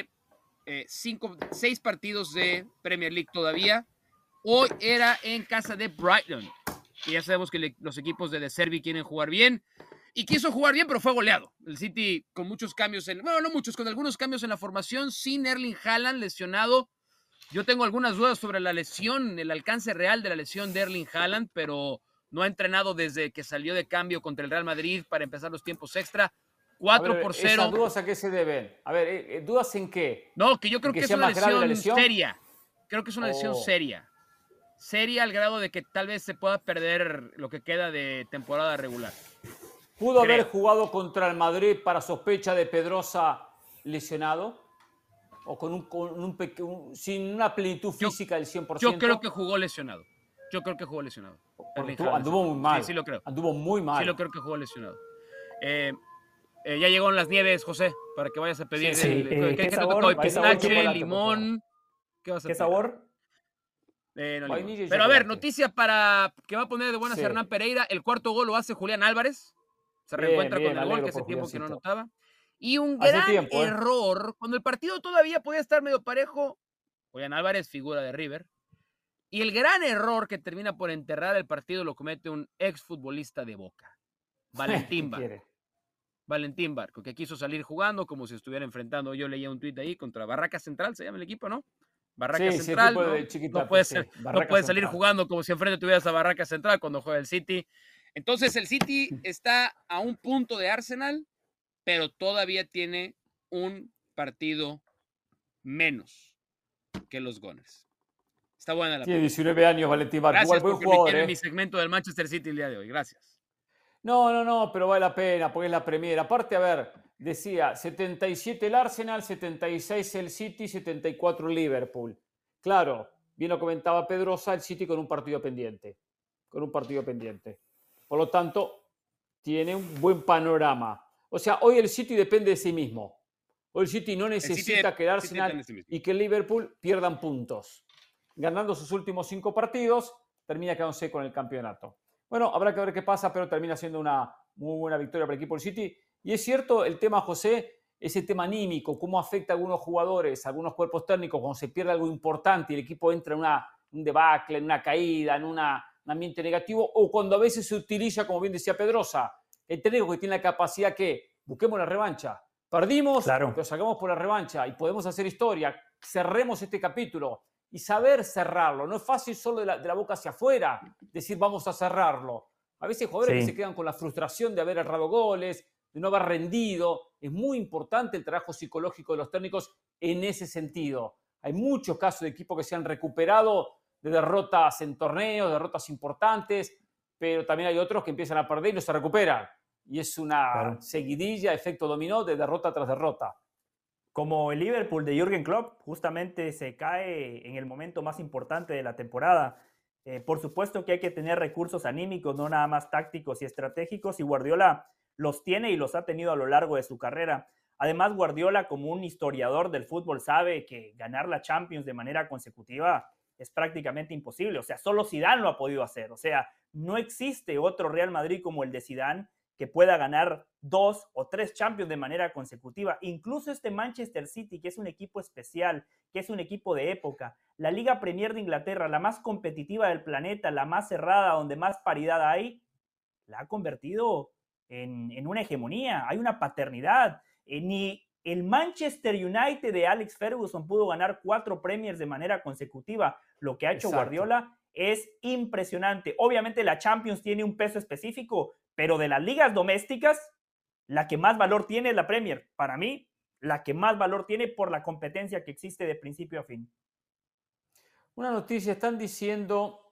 6 partidos de Premier League todavía. Hoy era en casa de Brighton. Y ya sabemos que los equipos de Servi quieren jugar bien. Y quiso jugar bien, pero fue goleado. El City con muchos cambios, bueno, no muchos, con algunos cambios en la formación, sin Erling Haaland lesionado. Yo tengo algunas dudas sobre la lesión, el alcance real de la lesión de Erling Haaland, pero no ha entrenado desde que salió de cambio contra el Real Madrid para empezar los tiempos extra. 4-0. ¿Esas dudas a qué se deben? A ver, ¿dudas en qué? No, que yo creo ¿En que es sea una más grave la lesión lesión? seria. Creo que es una lesión Oh. seria. Seria al grado de que tal vez se pueda perder lo que queda de temporada regular. ¿Pudo Creo. haber jugado contra el Madrid para sospecha de Pedrosa lesionado? ¿O sin una plenitud física del 100%? Yo creo que jugó lesionado. Porque Erling Haaland. anduvo muy mal. Sí, lo creo. Anduvo muy mal. Sí, lo creo que jugó lesionado. Ya llegó en las nieves, José, para que vayas a pedir. Sí. ¿Qué ¿Qué te sabor? tocó hoy? ¿Qué sabor Pistache, chocolate, limón. ¿Qué vas a ¿Qué pedir? sabor? No, limón. Vainilla y Pero a ver, chocolate. noticia para que va a poner de buenas Sí. Hernán Pereira. El cuarto gol lo hace Julián Álvarez. Se Bien, reencuentra bien, con el gol, alegro que hace por tiempo que no Juliancito. anotaba. Y un Hace gran tiempo, ¿eh? error, cuando el partido todavía podía estar medio parejo. Julián Álvarez, figura de River. Y el gran error que termina por enterrar el partido lo comete un exfutbolista de Boca, Valentín ¿Qué Barco. quiere? Valentín Barco, que quiso salir jugando como si estuviera enfrentando, yo leía un tuit ahí, contra Barraca Central, se llama el equipo, ¿no? Barraca Sí, sí, Central, equipo ¿no? de Chiquitapia, No puedes, sí, no Barraca puedes salir Central. jugando como si enfrente tuvieras a Barraca Central cuando juega el City. Entonces el City está a un punto de Arsenal, pero todavía tiene un partido menos que los Gunners. Está buena la Tiene pelea. 19 años Valentín Barco. Gracias Igual buen por jugador, permitirme ¿eh? mi segmento del Manchester City el día de hoy. Gracias. No, pero vale la pena porque es la Premier. Aparte, a ver, decía 77 el Arsenal, 76 el City, 74 el Liverpool. Claro, bien lo comentaba Pedrosa, el City con un partido pendiente. Por lo tanto, tiene un buen panorama. O sea, hoy el City depende de sí mismo. Hoy el City no necesita que el Arsenal y que el Liverpool pierdan puntos. Ganando sus últimos 5 partidos, termina quedándose con el campeonato. Bueno, habrá que ver qué pasa, pero termina siendo una muy buena victoria para el equipo del City. Y es cierto el tema, José, ese tema anímico, cómo afecta a algunos jugadores, a algunos cuerpos técnicos, cuando se pierde algo importante y el equipo entra en un debacle, en una caída, en un ambiente negativo, o cuando a veces se utiliza, como bien decía Pedrosa, el técnico que tiene la capacidad que busquemos la revancha. Perdimos, Claro. pero sacamos por la revancha y podemos hacer historia. Cerremos este capítulo. Y saber cerrarlo. No es fácil solo de la boca hacia afuera decir vamos a cerrarlo. A veces hay jugadores que se quedan con la frustración de haber errado goles, de no haber rendido. Es muy importante el trabajo psicológico de los técnicos en ese sentido. Hay muchos casos de equipos que se han recuperado de derrotas en torneos, derrotas importantes, pero también hay otros que empiezan a perder y no se recuperan. Y es una seguidilla, efecto dominó de derrota tras derrota. Como el Liverpool de Jürgen Klopp, justamente se cae en el momento más importante de la temporada. Por supuesto que hay que tener recursos anímicos, no nada más tácticos y estratégicos, y Guardiola los tiene y los ha tenido a lo largo de su carrera. Además, Guardiola, como un historiador del fútbol, sabe que ganar la Champions de manera consecutiva es prácticamente imposible. O sea, solo Zidane lo ha podido hacer. O sea, no existe otro Real Madrid como el de Zidane que pueda ganar 2 o 3 Champions de manera consecutiva. Incluso este Manchester City, que es un equipo especial, que es un equipo de época, la Liga Premier de Inglaterra, la más competitiva del planeta, la más cerrada, donde más paridad hay, la ha convertido en una hegemonía. Hay una paternidad. Ni el Manchester United de Alex Ferguson pudo ganar 4 Premiers de manera consecutiva. Lo que ha hecho Guardiola es impresionante. Obviamente la Champions tiene un peso específico, pero de las ligas domésticas, la que más valor tiene es la Premier. Para mí, la que más valor tiene por la competencia que existe de principio a fin. Una noticia, están diciendo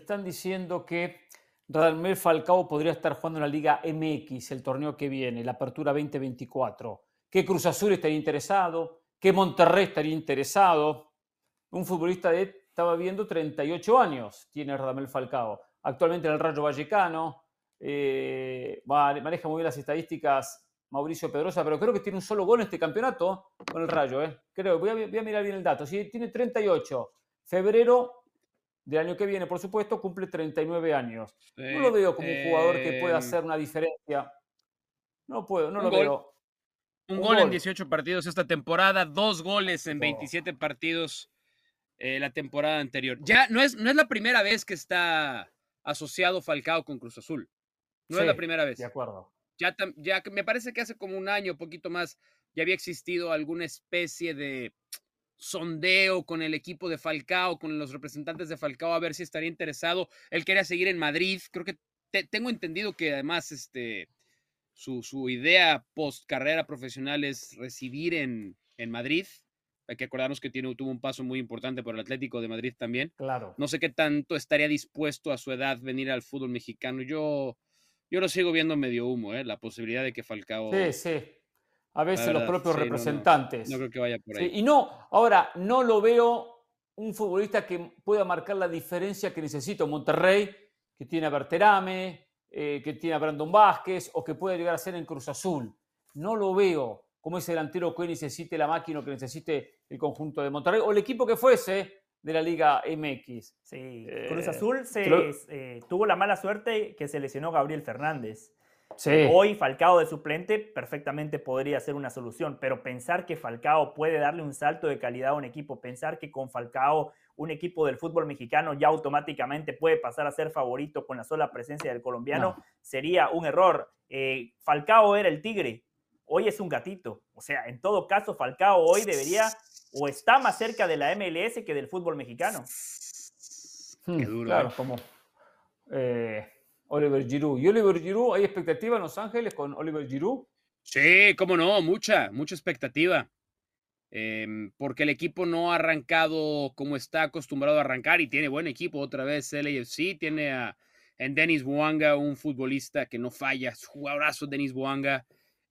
que Radamel Falcao podría estar jugando en la Liga MX el torneo que viene, la Apertura 2024. Que Cruz Azul estaría interesado, que Monterrey estaría interesado. Un futbolista estaba viendo 38 años, tiene Radamel Falcao. Actualmente en el Rayo Vallecano. Maneja muy bien las estadísticas Mauricio Pedrosa, pero creo que tiene un solo gol en este campeonato con el Rayo. Creo, voy a mirar bien el dato. Sí, tiene 38. Febrero del año que viene, por supuesto, cumple 39 años. No lo veo como un jugador que pueda hacer una diferencia. No lo veo. Un gol en 18 partidos esta temporada, 2 goles en 27 partidos la temporada anterior. Ya no es la primera vez que está asociado Falcao con Cruz Azul. No es la primera vez. De acuerdo. Ya me parece que hace como un año, poquito más, ya había existido alguna especie de sondeo con el equipo de Falcao, con los representantes de Falcao, a ver si estaría interesado. Él quería seguir en Madrid. Creo que tengo entendido que además su idea post carrera profesional es residir en Madrid. Hay que acordarnos que tuvo un paso muy importante por el Atlético de Madrid también. Claro. No sé qué tanto estaría dispuesto a su edad venir al fútbol mexicano. Yo lo sigo viendo medio humo, la posibilidad de que Falcao... Sí. A veces los propios representantes. No creo que vaya por ahí. Sí, y no lo veo un futbolista que pueda marcar la diferencia que necesita Monterrey, que tiene a Berterame, que tiene a Brandon Vázquez, o que puede llegar a ser en Cruz Azul. No lo veo como ese delantero que necesite la máquina, o que necesite el conjunto de Monterrey, o el equipo que fuese de la Liga MX. Sí, Cruz Azul tuvo la mala suerte que se lesionó Gabriel Fernández. Sí. Hoy Falcao de suplente perfectamente podría ser una solución, pero pensar que Falcao puede darle un salto de calidad a un equipo, pensar que con Falcao un equipo del fútbol mexicano ya automáticamente puede pasar a ser favorito con la sola presencia del colombiano, sería un error. Falcao era el tigre, hoy es un gatito. O sea, en todo caso, Falcao hoy debería o está más cerca de la MLS que del fútbol mexicano. Qué duro. Claro, como Oliver Giroud. ¿Y Oliver Giroud, hay expectativa en Los Ángeles con Oliver Giroud? Sí, cómo no, mucha expectativa. Porque el equipo no ha arrancado como está acostumbrado a arrancar y tiene buen equipo otra vez LAFC. Tiene en Denis Bouanga, un futbolista que no falla, es jugadorazo Denis Bouanga.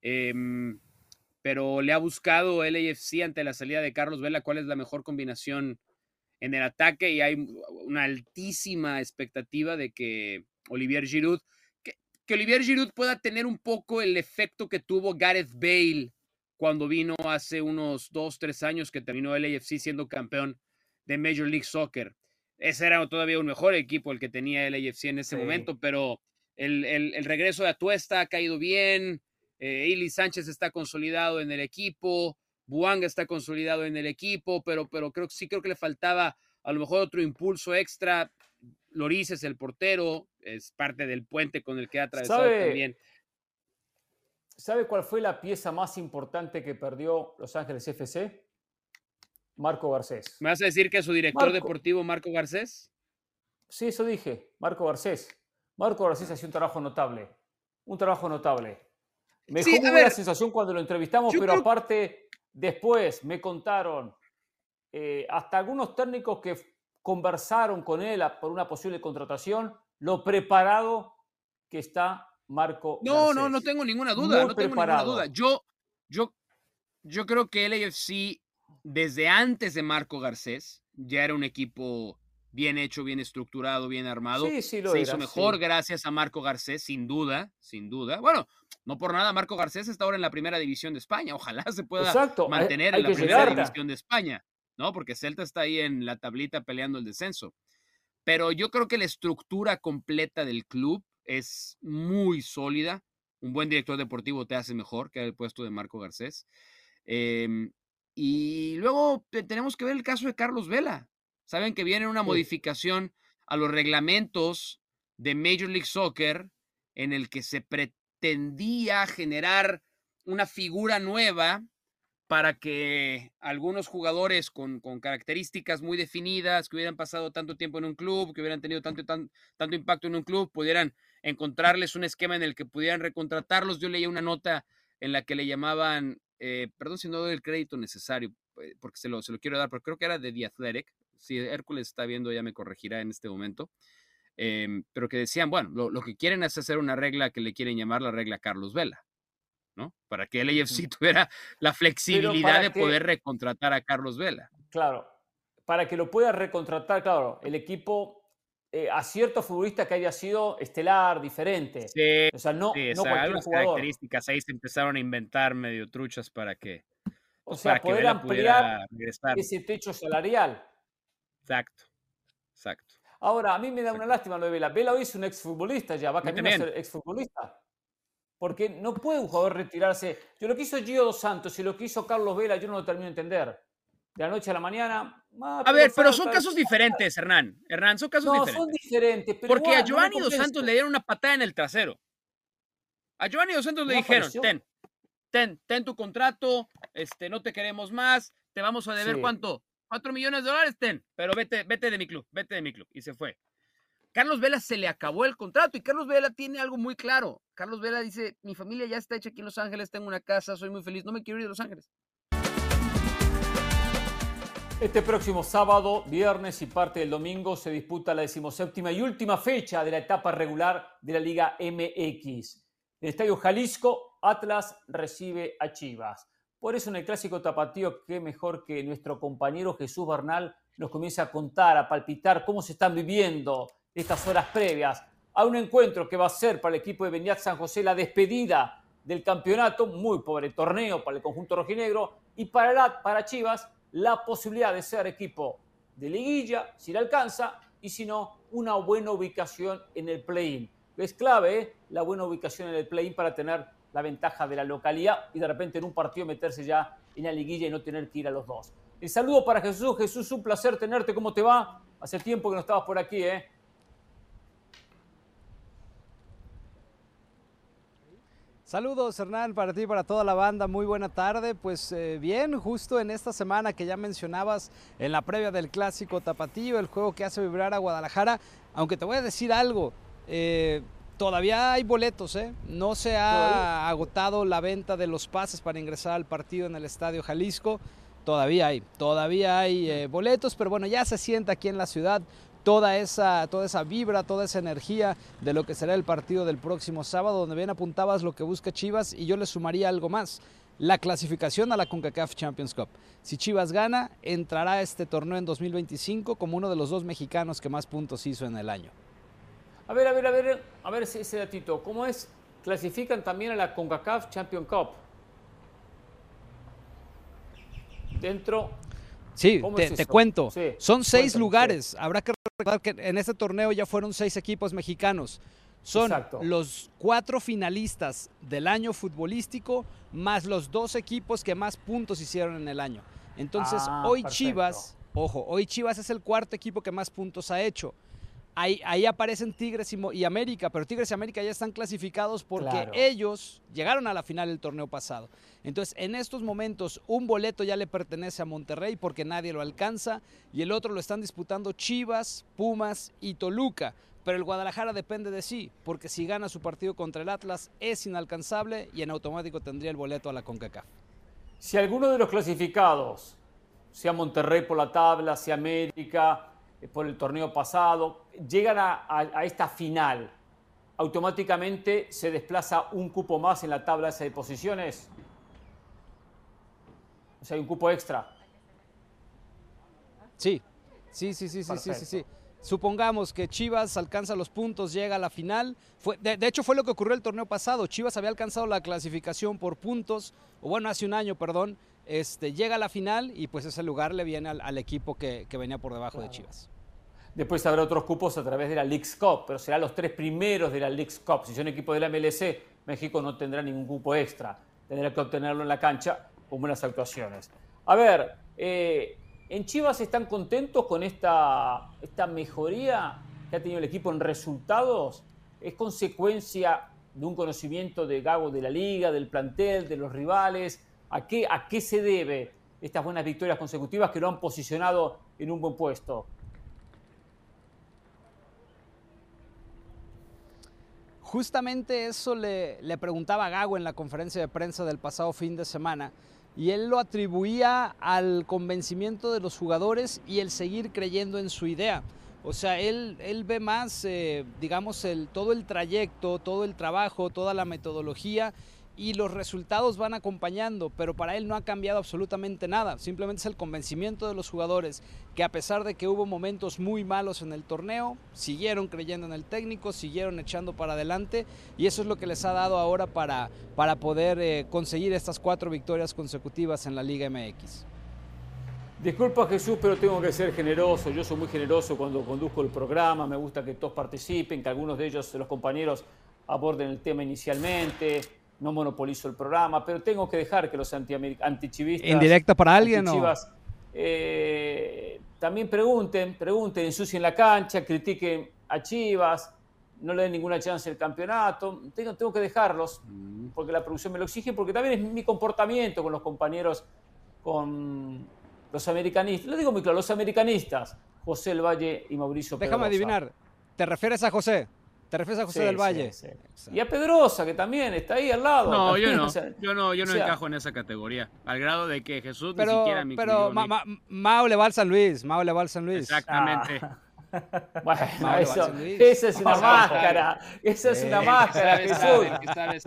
Pero le ha buscado LAFC ante la salida de Carlos Vela cuál es la mejor combinación en el ataque y hay una altísima expectativa de que Olivier Giroud, que Olivier Giroud pueda tener un poco el efecto que tuvo Gareth Bale cuando vino hace unos 2-3 años que terminó el LAFC siendo campeón de Major League Soccer. Ese era todavía un mejor equipo el que tenía el LAFC en ese momento, pero el regreso de Atuesta ha caído bien, Ili Sánchez está consolidado en el equipo, Bouanga está consolidado en el equipo, pero creo que le faltaba a lo mejor otro impulso extra. Lloris es el portero, es parte del puente con el que ha atravesado también. ¿Sabe cuál fue la pieza más importante que perdió Los Ángeles FC? Marco Garcés. ¿Me vas a decir que es su director deportivo, Marco Garcés? Sí, eso dije, Marco Garcés. Marco Garcés hacía un trabajo notable. Me dejó muy buena sensación cuando lo entrevistamos, pero aparte, después me contaron hasta algunos técnicos que conversaron con él por una posible contratación, lo preparado que está Marco Garcés. No tengo ninguna duda, Yo creo que el LAFC, desde antes de Marco Garcés, ya era un equipo bien hecho, bien estructurado, bien armado. Sí, sí lo Se era, hizo mejor sí. gracias a Marco Garcés, sin duda, sin duda. Bueno, no por nada, Marco Garcés está ahora en la primera división de España. Ojalá se pueda Exacto, mantener hay en la que primera llegar. división de España, ¿no? Porque Celta está ahí en la tablita peleando el descenso. Pero yo creo que la estructura completa del club es muy sólida. Un buen director deportivo te hace mejor que el puesto de Marco Garcés. Y luego tenemos que ver el caso de Carlos Vela. Saben que viene una modificación a los reglamentos de Major League Soccer en el que se pretendía generar una figura nueva para que algunos jugadores con características muy definidas, que hubieran pasado tanto tiempo en un club, que hubieran tenido tanto impacto en un club, pudieran encontrarles un esquema en el que pudieran recontratarlos. Yo leí una nota en la que le llamaban, perdón si no doy el crédito necesario, porque se lo quiero dar, pero creo que era de The Athletic. Si Hércules está viendo, ya me corregirá en este momento. Pero que decían, bueno, lo que quieren es hacer una regla que le quieren llamar la regla Carlos Vela, ¿no? Para que el AFC tuviera la flexibilidad de poder recontratar a Carlos Vela. Claro, para que lo pueda recontratar, claro, el equipo a cierto futbolista que haya sido estelar, diferente. Sí, o sea, no cualquier algunas jugador. características ahí se empezaron a inventar medio truchas para que, O sea, para que poder Vela ampliar pudiera regresar. ese techo salarial. Exacto. Ahora, a mí me da una lástima lo de Vela. Vela hoy es un exfutbolista ya, va camino a también. ser exfutbolista. Porque no puede un jugador retirarse. Yo lo que hizo Gio Dos Santos y lo que hizo Carlos Vela, yo no lo termino de entender. De la noche a la mañana. A ver, pero son casos diferentes, Hernán. Son casos diferentes. No, son diferentes. Pero porque igual, a Giovanni Dos Santos le dieron una patada en el trasero. A Giovanni Dos Santos le dijeron, ten tu contrato, no te queremos más, te vamos a deber ¿cuánto? $4 millones, pero vete de mi club. Y se fue. Carlos Vela se le acabó el contrato y Carlos Vela tiene algo muy claro. Carlos Vela dice, mi familia ya está hecha aquí en Los Ángeles, tengo una casa, soy muy feliz, no me quiero ir de Los Ángeles. Este próximo sábado, viernes y parte del domingo se disputa la 17ª y última fecha de la etapa regular de la Liga MX. En el Estadio Jalisco, Atlas recibe a Chivas. Por eso en el Clásico Tapatío, qué mejor que nuestro compañero Jesús Bernal nos comience a contar, a palpitar cómo se están viviendo estas horas previas a un encuentro que va a ser para el equipo de Beñat San José la despedida del campeonato, muy pobre torneo para el conjunto rojinegro, y para Chivas la posibilidad de ser equipo de liguilla, si le alcanza, y si no, una buena ubicación en el play-in. Es clave la buena ubicación en el play-in para tener la ventaja de la localidad y de repente en un partido meterse ya en la liguilla y no tener que ir a los dos. El saludo para Jesús. Jesús, un placer tenerte. ¿Cómo te va? Hace tiempo que no estabas por aquí, ¿eh? Saludos, Hernán, para ti y para toda la banda. Muy buena tarde. Pues bien, justo en esta semana que ya mencionabas en la previa del Clásico Tapatío, el juego que hace vibrar a Guadalajara, aunque te voy a decir algo, todavía hay boletos, no se ha agotado la venta de los pases para ingresar al partido en el Estadio Jalisco. Todavía hay boletos, pero bueno, ya se siente aquí en la ciudad toda esa vibra, toda esa energía de lo que será el partido del próximo sábado, donde bien apuntabas lo que busca Chivas, y yo le sumaría algo más: la clasificación a la CONCACAF Champions Cup. Si Chivas gana, entrará a este torneo en 2025 como uno de los 2 mexicanos que más puntos hizo en el año. A ver ese datito. ¿Cómo es? ¿Clasifican también a la CONCACAF Champions Cup? Dentro... Sí, te cuento. Sí, son 6 lugares. Sí. Habrá que recordar que en este torneo ya fueron 6 equipos mexicanos. Son los 4 finalistas del año futbolístico más los 2 equipos que más puntos hicieron en el año. Entonces, hoy Chivas es el 4º equipo que más puntos ha hecho. Ahí aparecen Tigres y América, pero Tigres y América ya están clasificados porque ellos llegaron a la final del torneo pasado. Entonces, en estos momentos, un boleto ya le pertenece a Monterrey porque nadie lo alcanza, y el otro lo están disputando Chivas, Pumas y Toluca. Pero el Guadalajara depende de sí, porque si gana su partido contra el Atlas es inalcanzable y en automático tendría el boleto a la CONCACAF. Si alguno de los clasificados, sea Monterrey por la tabla, sea América por el torneo pasado, llegan a esta final, ¿automáticamente se desplaza un cupo más en la tabla esa de posiciones? O sea, hay un cupo extra. Sí. supongamos que Chivas alcanza los puntos, llega a la final. De hecho, fue lo que ocurrió el torneo pasado. Chivas había alcanzado la clasificación por puntos, o bueno, hace un año, perdón. Llega a la final y pues ese lugar le viene al equipo que venía por debajo de Chivas. Después habrá otros cupos a través de la Leagues Cup, pero serán los 3 primeros de la Leagues Cup. Si son equipos de la MLC, México no tendrá ningún cupo extra. Tendrá que obtenerlo en la cancha con buenas actuaciones. A ver, ¿en Chivas están contentos con esta mejoría que ha tenido el equipo en resultados? ¿Es consecuencia de un conocimiento de Gago de la liga, del plantel, de los rivales? ¿A qué se debe estas buenas victorias consecutivas que lo han posicionado en un buen puesto? Justamente eso le preguntaba a Gago en la conferencia de prensa del pasado fin de semana, y él lo atribuía al convencimiento de los jugadores y el seguir creyendo en su idea. O sea, él ve más, digamos, todo el trayecto, todo el trabajo, toda la metodología, y los resultados van acompañando, pero para él no ha cambiado absolutamente nada. Simplemente es el convencimiento de los jugadores que, a pesar de que hubo momentos muy malos en el torneo, siguieron creyendo en el técnico, siguieron echando para adelante, y eso es lo que les ha dado ahora para poder conseguir estas 4 victorias consecutivas en la Liga MX. Disculpa, Jesús, pero tengo que ser generoso. Yo soy muy generoso cuando conduzco el programa. Me gusta que todos participen, que algunos de ellos, los compañeros, aborden el tema inicialmente. No monopolizo el programa, pero tengo que dejar que los antichivistas... ¿Indirecta para alguien o...? También pregunten, ensucien la cancha, critiquen a Chivas, no le den ninguna chance al campeonato. Tengo que dejarlos, porque la producción me lo exige, porque también es mi comportamiento con los compañeros, con los americanistas. Lo digo muy claro, los americanistas, José del Valle y Mauricio Pedrosa. Déjame adivinar, ¿te refieres a José? ¿Te refieres a José del Valle? Sí. Y a Pedrosa, que también está ahí al lado. No, también, yo no. O sea, yo no encajo en esa categoría. Al grado de que Jesús ni siquiera me Pero Mao le va al San Luis. Exactamente. Bueno, esa es una máscara. Esa es una máscara, Jesús.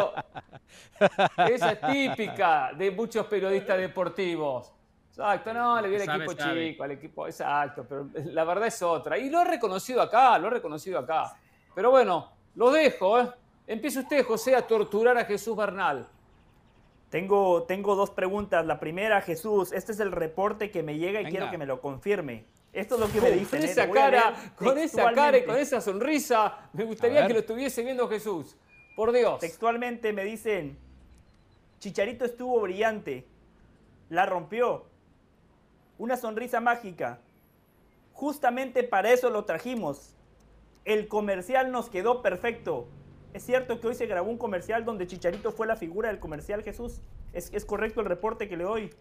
Esa es típica de muchos periodistas deportivos. Exacto, no, le viene al equipo chico, al equipo, exacto, pero la verdad es otra. Y lo he reconocido acá. Pero bueno, lo dejo, ¿eh? Empieza usted, José, a torturar a Jesús Bernal. Tengo 2 preguntas. La primera, Jesús, este es el reporte que me llega y quiero que me lo confirme. Esto es lo que me dicen. Con esa cara y con esa sonrisa, me gustaría que lo estuviese viendo Jesús. Por Dios. Textualmente me dicen, Chicharito estuvo brillante, la rompió, una sonrisa mágica. Justamente para eso lo trajimos. El comercial nos quedó perfecto. ¿Es cierto que hoy se grabó un comercial donde Chicharito fue la figura del comercial, Jesús? ¿Es correcto el reporte que le doy?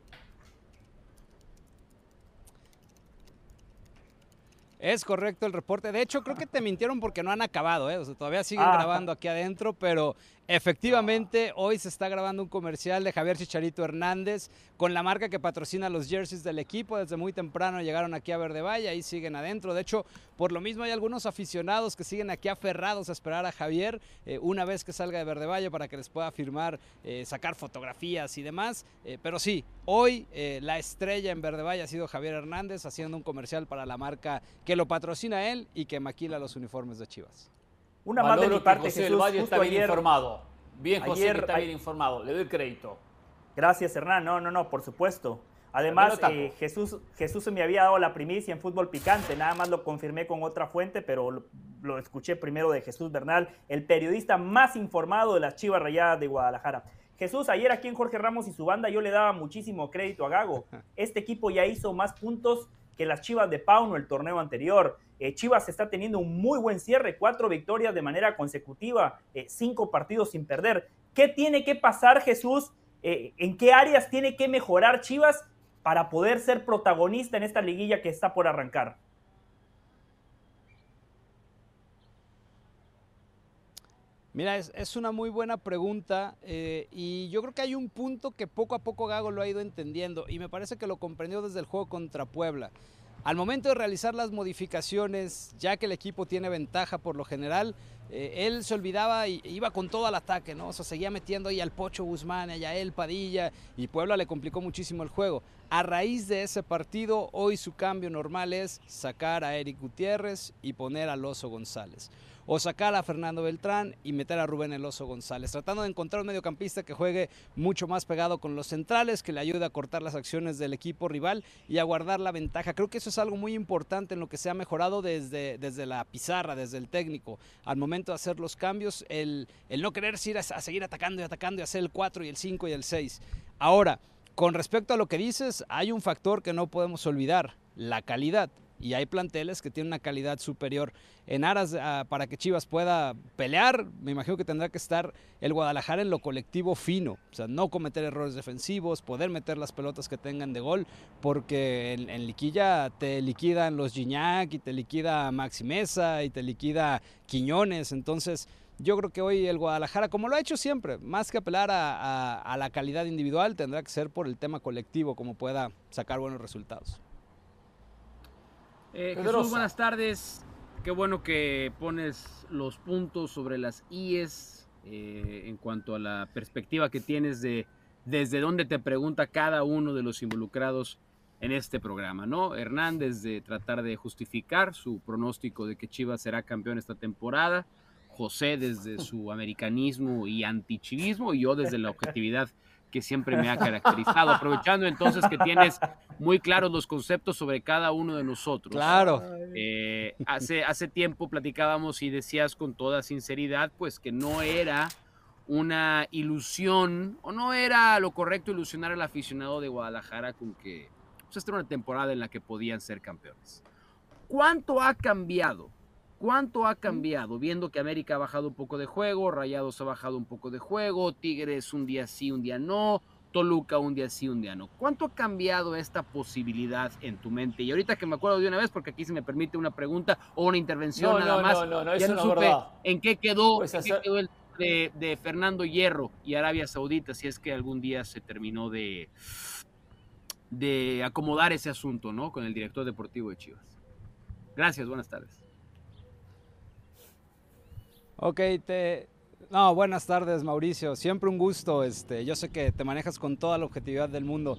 Es correcto el reporte. De hecho, creo que te mintieron porque no han acabado, ¿eh? O sea, todavía siguen grabando aquí adentro, pero efectivamente hoy se está grabando un comercial de Javier Chicharito Hernández con la marca que patrocina los jerseys del equipo. Desde muy temprano llegaron aquí a Verde Valle, ahí siguen adentro. De hecho, por lo mismo hay algunos aficionados que siguen aquí aferrados a esperar a Javier una vez que salga de Verde Valle para que les pueda firmar, sacar fotografías y demás. Pero sí, hoy la estrella en Verde Valle ha sido Javier Hernández haciendo un comercial para la marca que lo patrocina él y que maquila los uniformes de Chivas. Una más de mi parte, José Jesús, del Valle está bien informado. Bien, José, ayer, que está bien informado. Le doy crédito. Gracias, Hernán. No, por supuesto. Además, Jesús se me había dado la primicia en Fútbol Picante. Nada más lo confirmé con otra fuente, pero lo escuché primero de Jesús Bernal, el periodista más informado de las Chivas Rayadas de Guadalajara. Jesús, ayer aquí en Jorge Ramos y su banda yo le daba muchísimo crédito a Gago. Este equipo ya hizo más puntos que las Chivas de Pauno el torneo anterior. Chivas está teniendo un muy buen cierre, 4 victorias de manera consecutiva, 5 partidos sin perder. ¿Qué tiene que pasar, Jesús? ¿En qué áreas tiene que mejorar Chivas para poder ser protagonista en esta liguilla que está por arrancar? Mira, es una muy buena pregunta y yo creo que hay un punto que poco a poco Gago lo ha ido entendiendo y me parece que lo comprendió desde el juego contra Puebla. Al momento de realizar las modificaciones, ya que el equipo tiene ventaja por lo general, él se olvidaba y iba con todo al ataque, ¿no? O sea, seguía metiendo ahí al Pocho Guzmán, allá él, Padilla, y Puebla le complicó muchísimo el juego. A raíz de ese partido, hoy su cambio normal es sacar a Eric Gutiérrez y poner al Oso González. O sacar a Fernando Beltrán y meter a Rubén El Oso González, tratando de encontrar un mediocampista que juegue mucho más pegado con los centrales, que le ayude a cortar las acciones del equipo rival y a guardar la ventaja. Creo que eso es algo muy importante en lo que se ha mejorado desde la pizarra, desde el técnico. Al momento de hacer los cambios, el no querer ir a seguir atacando y hacer el 4 y el 5 y el 6. Ahora, con respecto a lo que dices, hay un factor que no podemos olvidar, la calidad. Y hay planteles que tienen una calidad superior. En aras para que Chivas pueda pelear, me imagino que tendrá que estar el Guadalajara en lo colectivo fino. O sea, no cometer errores defensivos, poder meter las pelotas que tengan de gol, porque en liguilla te liquidan los Gignac y te liquida Maxi Meza y te liquida Quiñones. Entonces, yo creo que hoy el Guadalajara, como lo ha hecho siempre, más que apelar a la calidad individual, tendrá que ser por el tema colectivo, como pueda sacar buenos resultados. Jesús, buenas tardes. Qué bueno que pones los puntos sobre las IES en cuanto a la perspectiva que tienes de desde dónde te pregunta cada uno de los involucrados en este programa, ¿no? Hernández de tratar de justificar su pronóstico de que Chivas será campeón esta temporada, José desde su americanismo y antichivismo, y yo desde la objetividad que siempre me ha caracterizado, aprovechando entonces que tienes muy claros los conceptos sobre cada uno de nosotros. Claro. Hace tiempo platicábamos y decías con toda sinceridad, pues que no era una ilusión, o no era lo correcto ilusionar al aficionado de Guadalajara con que pues, esta era una temporada en la que podían ser campeones. ¿Cuánto ha cambiado? ¿Cuánto ha cambiado? Viendo que América ha bajado un poco de juego, Rayados ha bajado un poco de juego, Tigres un día sí, un día no, Toluca un día sí, un día no. ¿Cuánto ha cambiado esta posibilidad en tu mente? Y ahorita que me acuerdo de una vez, porque aquí se me permite una pregunta o una intervención nada más. No, ya eso no no es supe verdad. en qué quedó, Pues en qué quedó el de Fernando Hierro y Arabia Saudita, si es que algún día se terminó de acomodar ese asunto, ¿no? Con el director deportivo de Chivas. Gracias, buenas tardes. Ok, no, buenas tardes, Mauricio. Siempre un gusto. Yo sé que te manejas con toda la objetividad del mundo.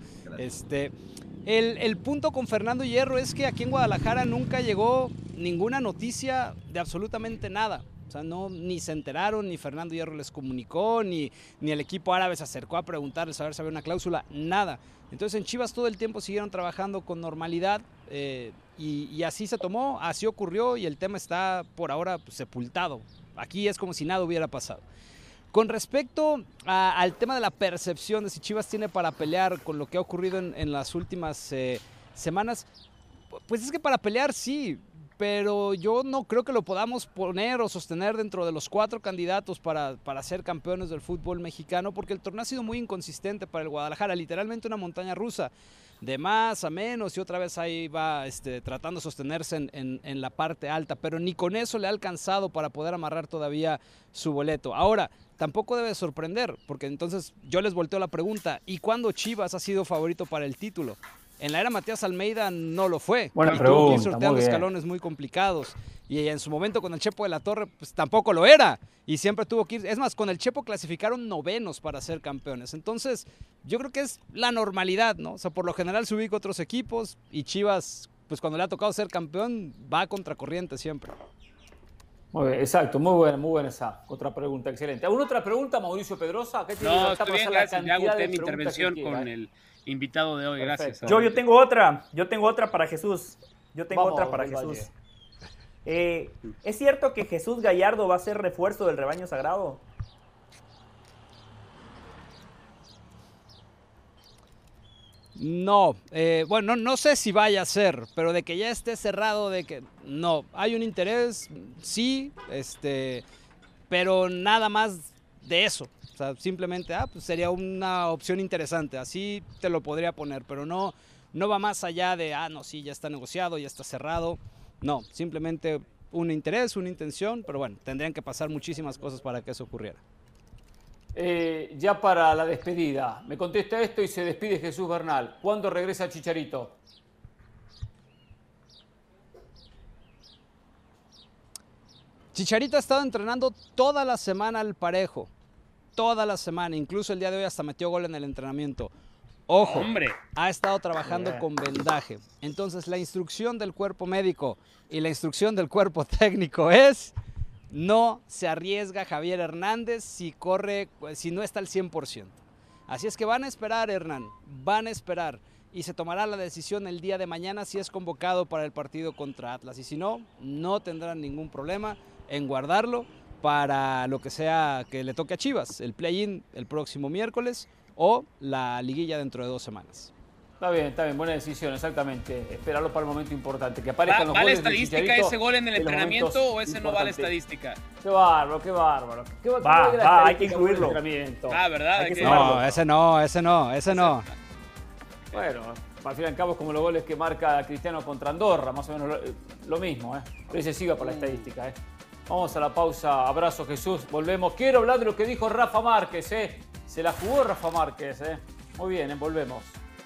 El punto con Fernando Hierro es que aquí en Guadalajara nunca llegó ninguna noticia de absolutamente nada. O sea, ni se enteraron, ni Fernando Hierro les comunicó, ni el equipo árabe se acercó a preguntarles a ver si había una cláusula, nada. Entonces en Chivas todo el tiempo siguieron trabajando con normalidad y así se tomó, así ocurrió y el tema está por ahora pues, sepultado. Aquí es como si nada hubiera pasado. Con respecto al tema de la percepción de si Chivas tiene para pelear con lo que ha ocurrido en las últimas semanas, pues es que para pelear sí, pero yo no creo que lo podamos poner o sostener dentro de los 4 candidatos para ser campeones del fútbol mexicano, porque el torneo ha sido muy inconsistente para el Guadalajara, literalmente una montaña rusa, de más a menos y otra vez ahí va tratando de sostenerse en la parte alta, pero ni con eso le ha alcanzado para poder amarrar todavía su boleto. Ahora, tampoco debe sorprender, porque entonces yo les volteo la pregunta, ¿y cuándo Chivas ha sido favorito para el título? En la era Matías Almeida no lo fue. Buena y tuvo que ir pregunta, sorteando muy bien. escalones muy complicados. Y en su momento con el Chepo de la Torre, pues tampoco lo era. Y siempre tuvo que ir. Es más, con el Chepo clasificaron 9º para ser campeones. Entonces, yo creo que es la normalidad, ¿no? O sea, por lo general se ubica otros equipos y Chivas, pues cuando le ha tocado ser campeón, va a contracorriente siempre. Muy bien, exacto, muy buena esa otra pregunta, excelente. ¿Alguna otra pregunta, Mauricio Pedrosa? ¿Qué tiene No, que estoy bien, pasar la gracias. Ya cantidad agoté de mi preguntas que intervención quiera, con el invitado de hoy. Perfecto. Gracias. Yo tengo otra para Jesús. Vamos, otra para del Jesús. ¿Es cierto que Jesús Gallardo va a ser refuerzo del rebaño sagrado? No, bueno, no sé si vaya a ser, pero de que ya esté cerrado, de que no, hay un interés, sí, pero nada más de eso. O sea, simplemente, pues sería una opción interesante, así te lo podría poner, pero no va más allá de, no, sí, ya está negociado, ya está cerrado. No, simplemente un interés, una intención, pero bueno, tendrían que pasar muchísimas cosas para que eso ocurriera. Ya para la despedida, me contesta esto y se despide Jesús Bernal. ¿Cuándo regresa Chicharito? Chicharito ha estado entrenando toda la semana al parejo. Toda la semana, incluso el día de hoy hasta metió gol en el entrenamiento. Ojo, ¡Hombre! Ha estado trabajando con vendaje. Entonces la instrucción del cuerpo médico y la instrucción del cuerpo técnico es: no se arriesga Javier Hernández si no está al 100%. Así es que van a esperar, Hernán, van a esperar. Y se tomará la decisión el día de mañana si es convocado para el partido contra Atlas. Y si no, no tendrán ningún problema en guardarlo para lo que sea que le toque a Chivas, el play-in el próximo miércoles o la liguilla dentro de 2 semanas. Está bien, buena decisión, exactamente. Esperarlo para el momento importante, que aparezcan los ¿Vale goles de estadística Chicharito ese gol en el en los entrenamiento momentos o ese no vale importantes. estadística? Qué bárbaro. Hay que incluirlo. ¿Verdad? No, ese no. Bueno, al fin y al cabo es como los goles que marca Cristiano contra Andorra, más o menos lo mismo, ¿eh? Pero ese sí va por la estadística, ¿eh? Vamos a la pausa. Abrazo, Jesús. Volvemos. Quiero hablar de lo que dijo Rafa Márquez, ¿eh? Se la jugó Rafa Márquez, ¿eh? Muy bien, volvemos.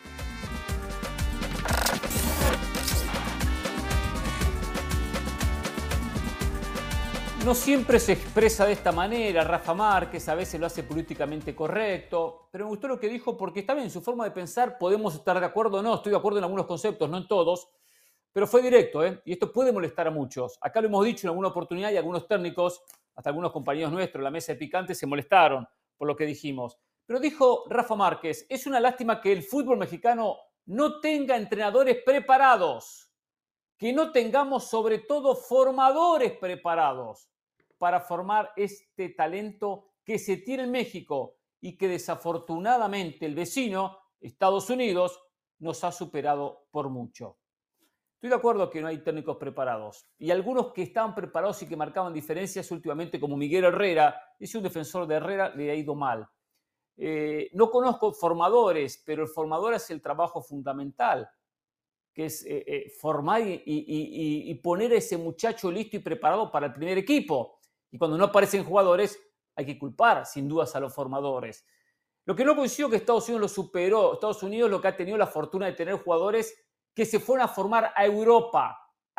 No siempre se expresa de esta manera Rafa Márquez, a veces lo hace políticamente correcto, pero me gustó lo que dijo porque está bien, en su forma de pensar podemos estar de acuerdo o no, estoy de acuerdo en algunos conceptos, no en todos, pero fue directo, ¿eh? Y esto puede molestar a muchos. Acá lo hemos dicho en alguna oportunidad y algunos técnicos, hasta algunos compañeros nuestros, la mesa de picante, se molestaron por lo que dijimos. Pero dijo Rafa Márquez, es una lástima que el fútbol mexicano no tenga entrenadores preparados, que no tengamos sobre todo formadores preparados para formar este talento que se tiene en México y que desafortunadamente el vecino, Estados Unidos, nos ha superado por mucho. Estoy de acuerdo que no hay técnicos preparados y algunos que estaban preparados y que marcaban diferencias últimamente, como Miguel Herrera, es un defensor de Herrera, le ha ido mal. No conozco formadores, pero el formador es el trabajo fundamental, que es formar y poner a ese muchacho listo y preparado para el primer equipo. Y cuando no aparecen jugadores, hay que culpar sin dudas a los formadores. Lo que no coincido es que Estados Unidos lo superó. Estados Unidos lo que ha tenido la fortuna de tener jugadores que se fueron a formar a Europa,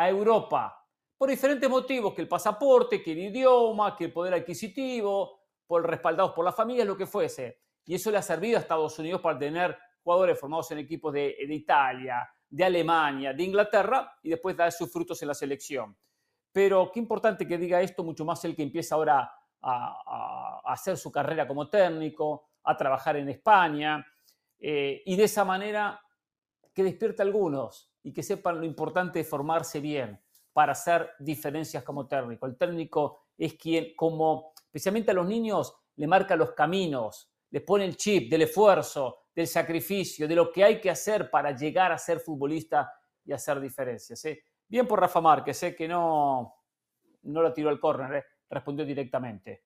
por diferentes motivos, que el pasaporte, que el idioma, que el poder adquisitivo, por respaldados por las familias, lo que fuese. Y eso le ha servido a Estados Unidos para tener jugadores formados en equipos de Italia, de Alemania, de Inglaterra, y después dar sus frutos en la selección. Pero qué importante que diga esto, mucho más el que empieza ahora a hacer su carrera como técnico, a trabajar en España, y de esa manera que despierte a algunos y que sepan lo importante de formarse bien para hacer diferencias como técnico. El técnico es quien, como especialmente a los niños, le marca los caminos, le pone el chip del esfuerzo, del sacrificio, de lo que hay que hacer para llegar a ser futbolista y hacer diferencias. Bien por Rafa Márquez, que no la tiró al córner, respondió directamente.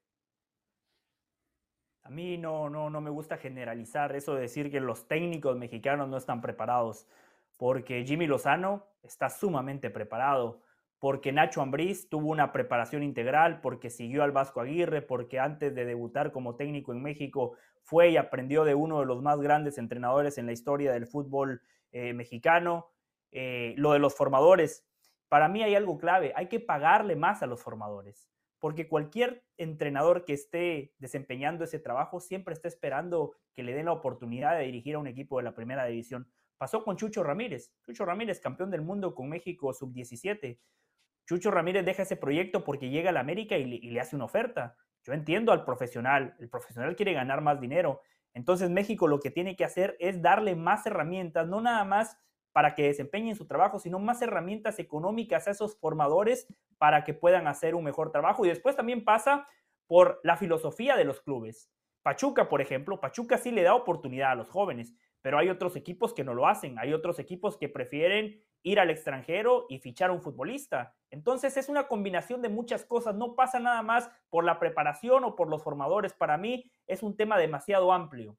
A mí no me gusta generalizar eso de decir que los técnicos mexicanos no están preparados, porque Jimmy Lozano está sumamente preparado, porque Nacho Ambriz tuvo una preparación integral, porque siguió al Vasco Aguirre, porque antes de debutar como técnico en México fue y aprendió de uno de los más grandes entrenadores en la historia del fútbol mexicano. Lo de los formadores, para mí hay algo clave, hay que pagarle más a los formadores, porque cualquier entrenador que esté desempeñando ese trabajo siempre está esperando que le den la oportunidad de dirigir a un equipo de la primera división. Pasó con Chucho Ramírez, campeón del mundo con México sub-17. Chucho Ramírez deja ese proyecto porque llega a la América y le hace una oferta. Yo entiendo al profesional, el profesional quiere ganar más dinero. Entonces México lo que tiene que hacer es darle más herramientas, no nada más para que desempeñen su trabajo, sino más herramientas económicas a esos formadores para que puedan hacer un mejor trabajo. Y después también pasa por la filosofía de los clubes. Pachuca, por ejemplo, Pachuca sí le da oportunidad a los jóvenes, pero hay otros equipos que no lo hacen. Hay otros equipos que prefieren ir al extranjero y fichar a un futbolista. Entonces es una combinación de muchas cosas. No pasa nada más por la preparación o por los formadores. Para mí es un tema demasiado amplio.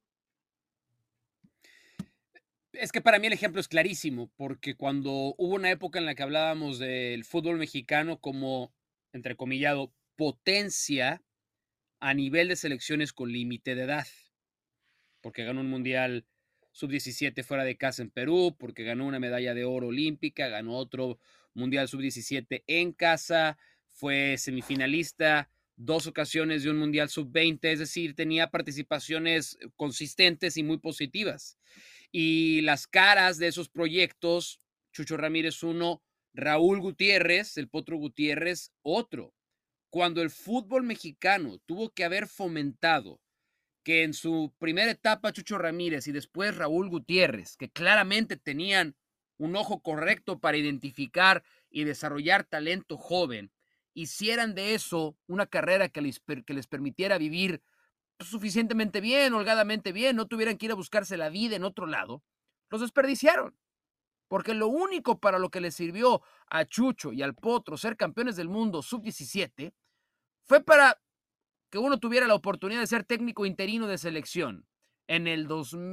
Es que para mí el ejemplo es clarísimo, porque cuando hubo una época en la que hablábamos del fútbol mexicano como, entrecomillado, potencia a nivel de selecciones con límite de edad, porque ganó un mundial sub-17 fuera de casa en Perú, porque ganó una medalla de oro olímpica, ganó otro mundial sub-17 en casa, fue semifinalista 2 ocasiones de un Mundial Sub-20, es decir, tenía participaciones consistentes y muy positivas. Y las caras de esos proyectos, Chucho Ramírez uno, Raúl Gutiérrez, el Potro Gutiérrez, otro. Cuando el fútbol mexicano tuvo que haber fomentado que en su primera etapa Chucho Ramírez y después Raúl Gutiérrez, que claramente tenían un ojo correcto para identificar y desarrollar talento joven, hicieran de eso una carrera que les permitiera vivir suficientemente bien, holgadamente bien, no tuvieran que ir a buscarse la vida en otro lado, los desperdiciaron. Porque lo único para lo que les sirvió a Chucho y al Potro ser campeones del mundo sub-17 fue para que uno tuviera la oportunidad de ser técnico interino de selección. En el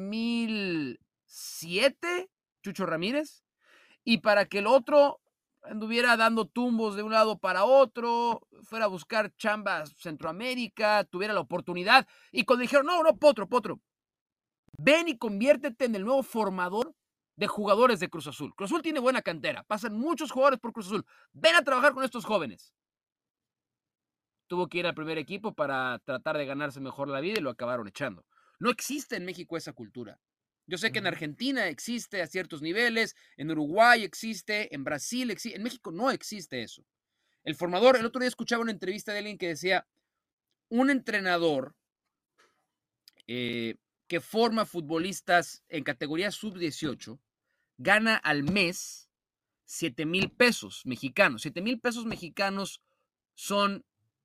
2007, Chucho Ramírez, y para que el otro anduviera dando tumbos de un lado para otro, fuera a buscar chambas Centroamérica, tuviera la oportunidad. Y cuando dijeron, no, Potro, ven y conviértete en el nuevo formador de jugadores de Cruz Azul. Cruz Azul tiene buena cantera, pasan muchos jugadores por Cruz Azul. Ven a trabajar con estos jóvenes. Tuvo que ir al primer equipo para tratar de ganarse mejor la vida y lo acabaron echando. No existe en México esa cultura. Yo sé que en Argentina existe a ciertos niveles, en Uruguay existe, en Brasil existe, en México no existe eso. El formador, el otro día escuchaba una entrevista de alguien que decía, un entrenador que forma futbolistas en categoría sub-18 gana al mes 7,000 pesos mexicanos. 7,000 pesos mexicanos son,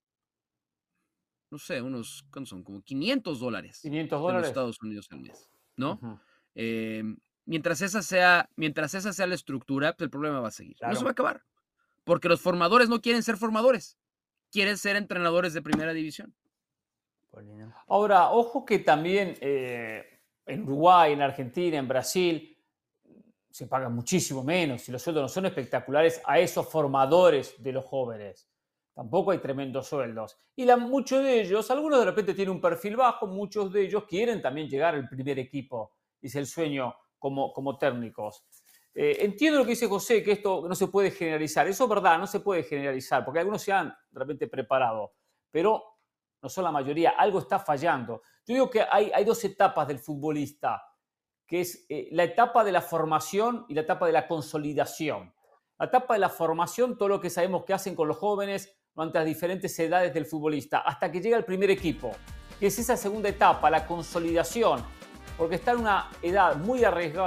no sé, unos, ¿cuántos son? Como $500. $500 en los Estados Unidos al mes, ¿no? Mientras esa sea la estructura, pues el problema va a seguir. Claro. No se va a acabar. Porque los formadores no quieren ser formadores. Quieren ser entrenadores de primera división. Ahora, ojo que también en Uruguay, en Argentina, en Brasil, se paga muchísimo menos y los sueldos no son espectaculares a esos formadores de los jóvenes. Tampoco hay tremendos sueldos. Y muchos de ellos, algunos de repente tienen un perfil bajo, muchos de ellos quieren también llegar al primer equipo. Es el sueño como técnicos. Entiendo lo que dice José, que esto no se puede generalizar. Eso es verdad, no se puede generalizar, porque algunos se han de repente preparado, pero no son la mayoría. Algo está fallando. Yo digo que hay dos etapas del futbolista, que es la etapa de la formación y la etapa de la consolidación. La etapa de la formación, todo lo que sabemos que hacen con los jóvenes durante las diferentes edades del futbolista, hasta que llega el primer equipo, que es esa segunda etapa, la consolidación, porque está en una edad muy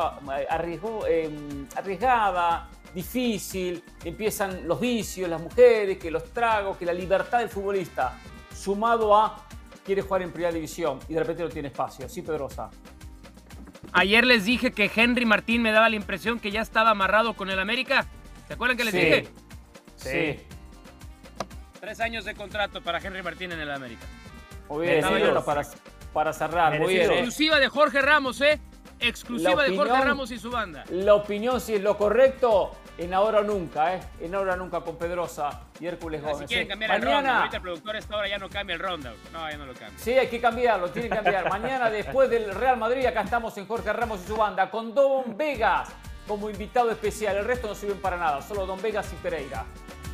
arriesgada, difícil, empiezan los vicios, las mujeres, que los tragos, que la libertad del futbolista, sumado a quiere jugar en primera división y de repente no tiene espacio. Sí, Pedrosa. Ayer les dije que Henry Martín me daba la impresión que ya estaba amarrado con el América. ¿Se acuerdan que les dije? Sí. 3 años de contrato para Henry Martín en el América. Muy bien, para cerrar. Muy bien, exclusiva de Jorge Ramos, exclusiva de Jorge Ramos y su banda. La opinión, si es lo correcto, en ahora o nunca, En ahora o nunca con Pedrosa y Hércules Gómez. Si quieren cambiar el rundown, ahorita el productor a esta hora ya no cambia el rundown. No, ya no lo cambia. Sí, hay que cambiarlo, tiene que cambiar. Mañana, después del Real Madrid, acá estamos en Jorge Ramos y su banda, con Don Vegas como invitado especial. El resto no sirven para nada, solo Don Vegas y Pereira.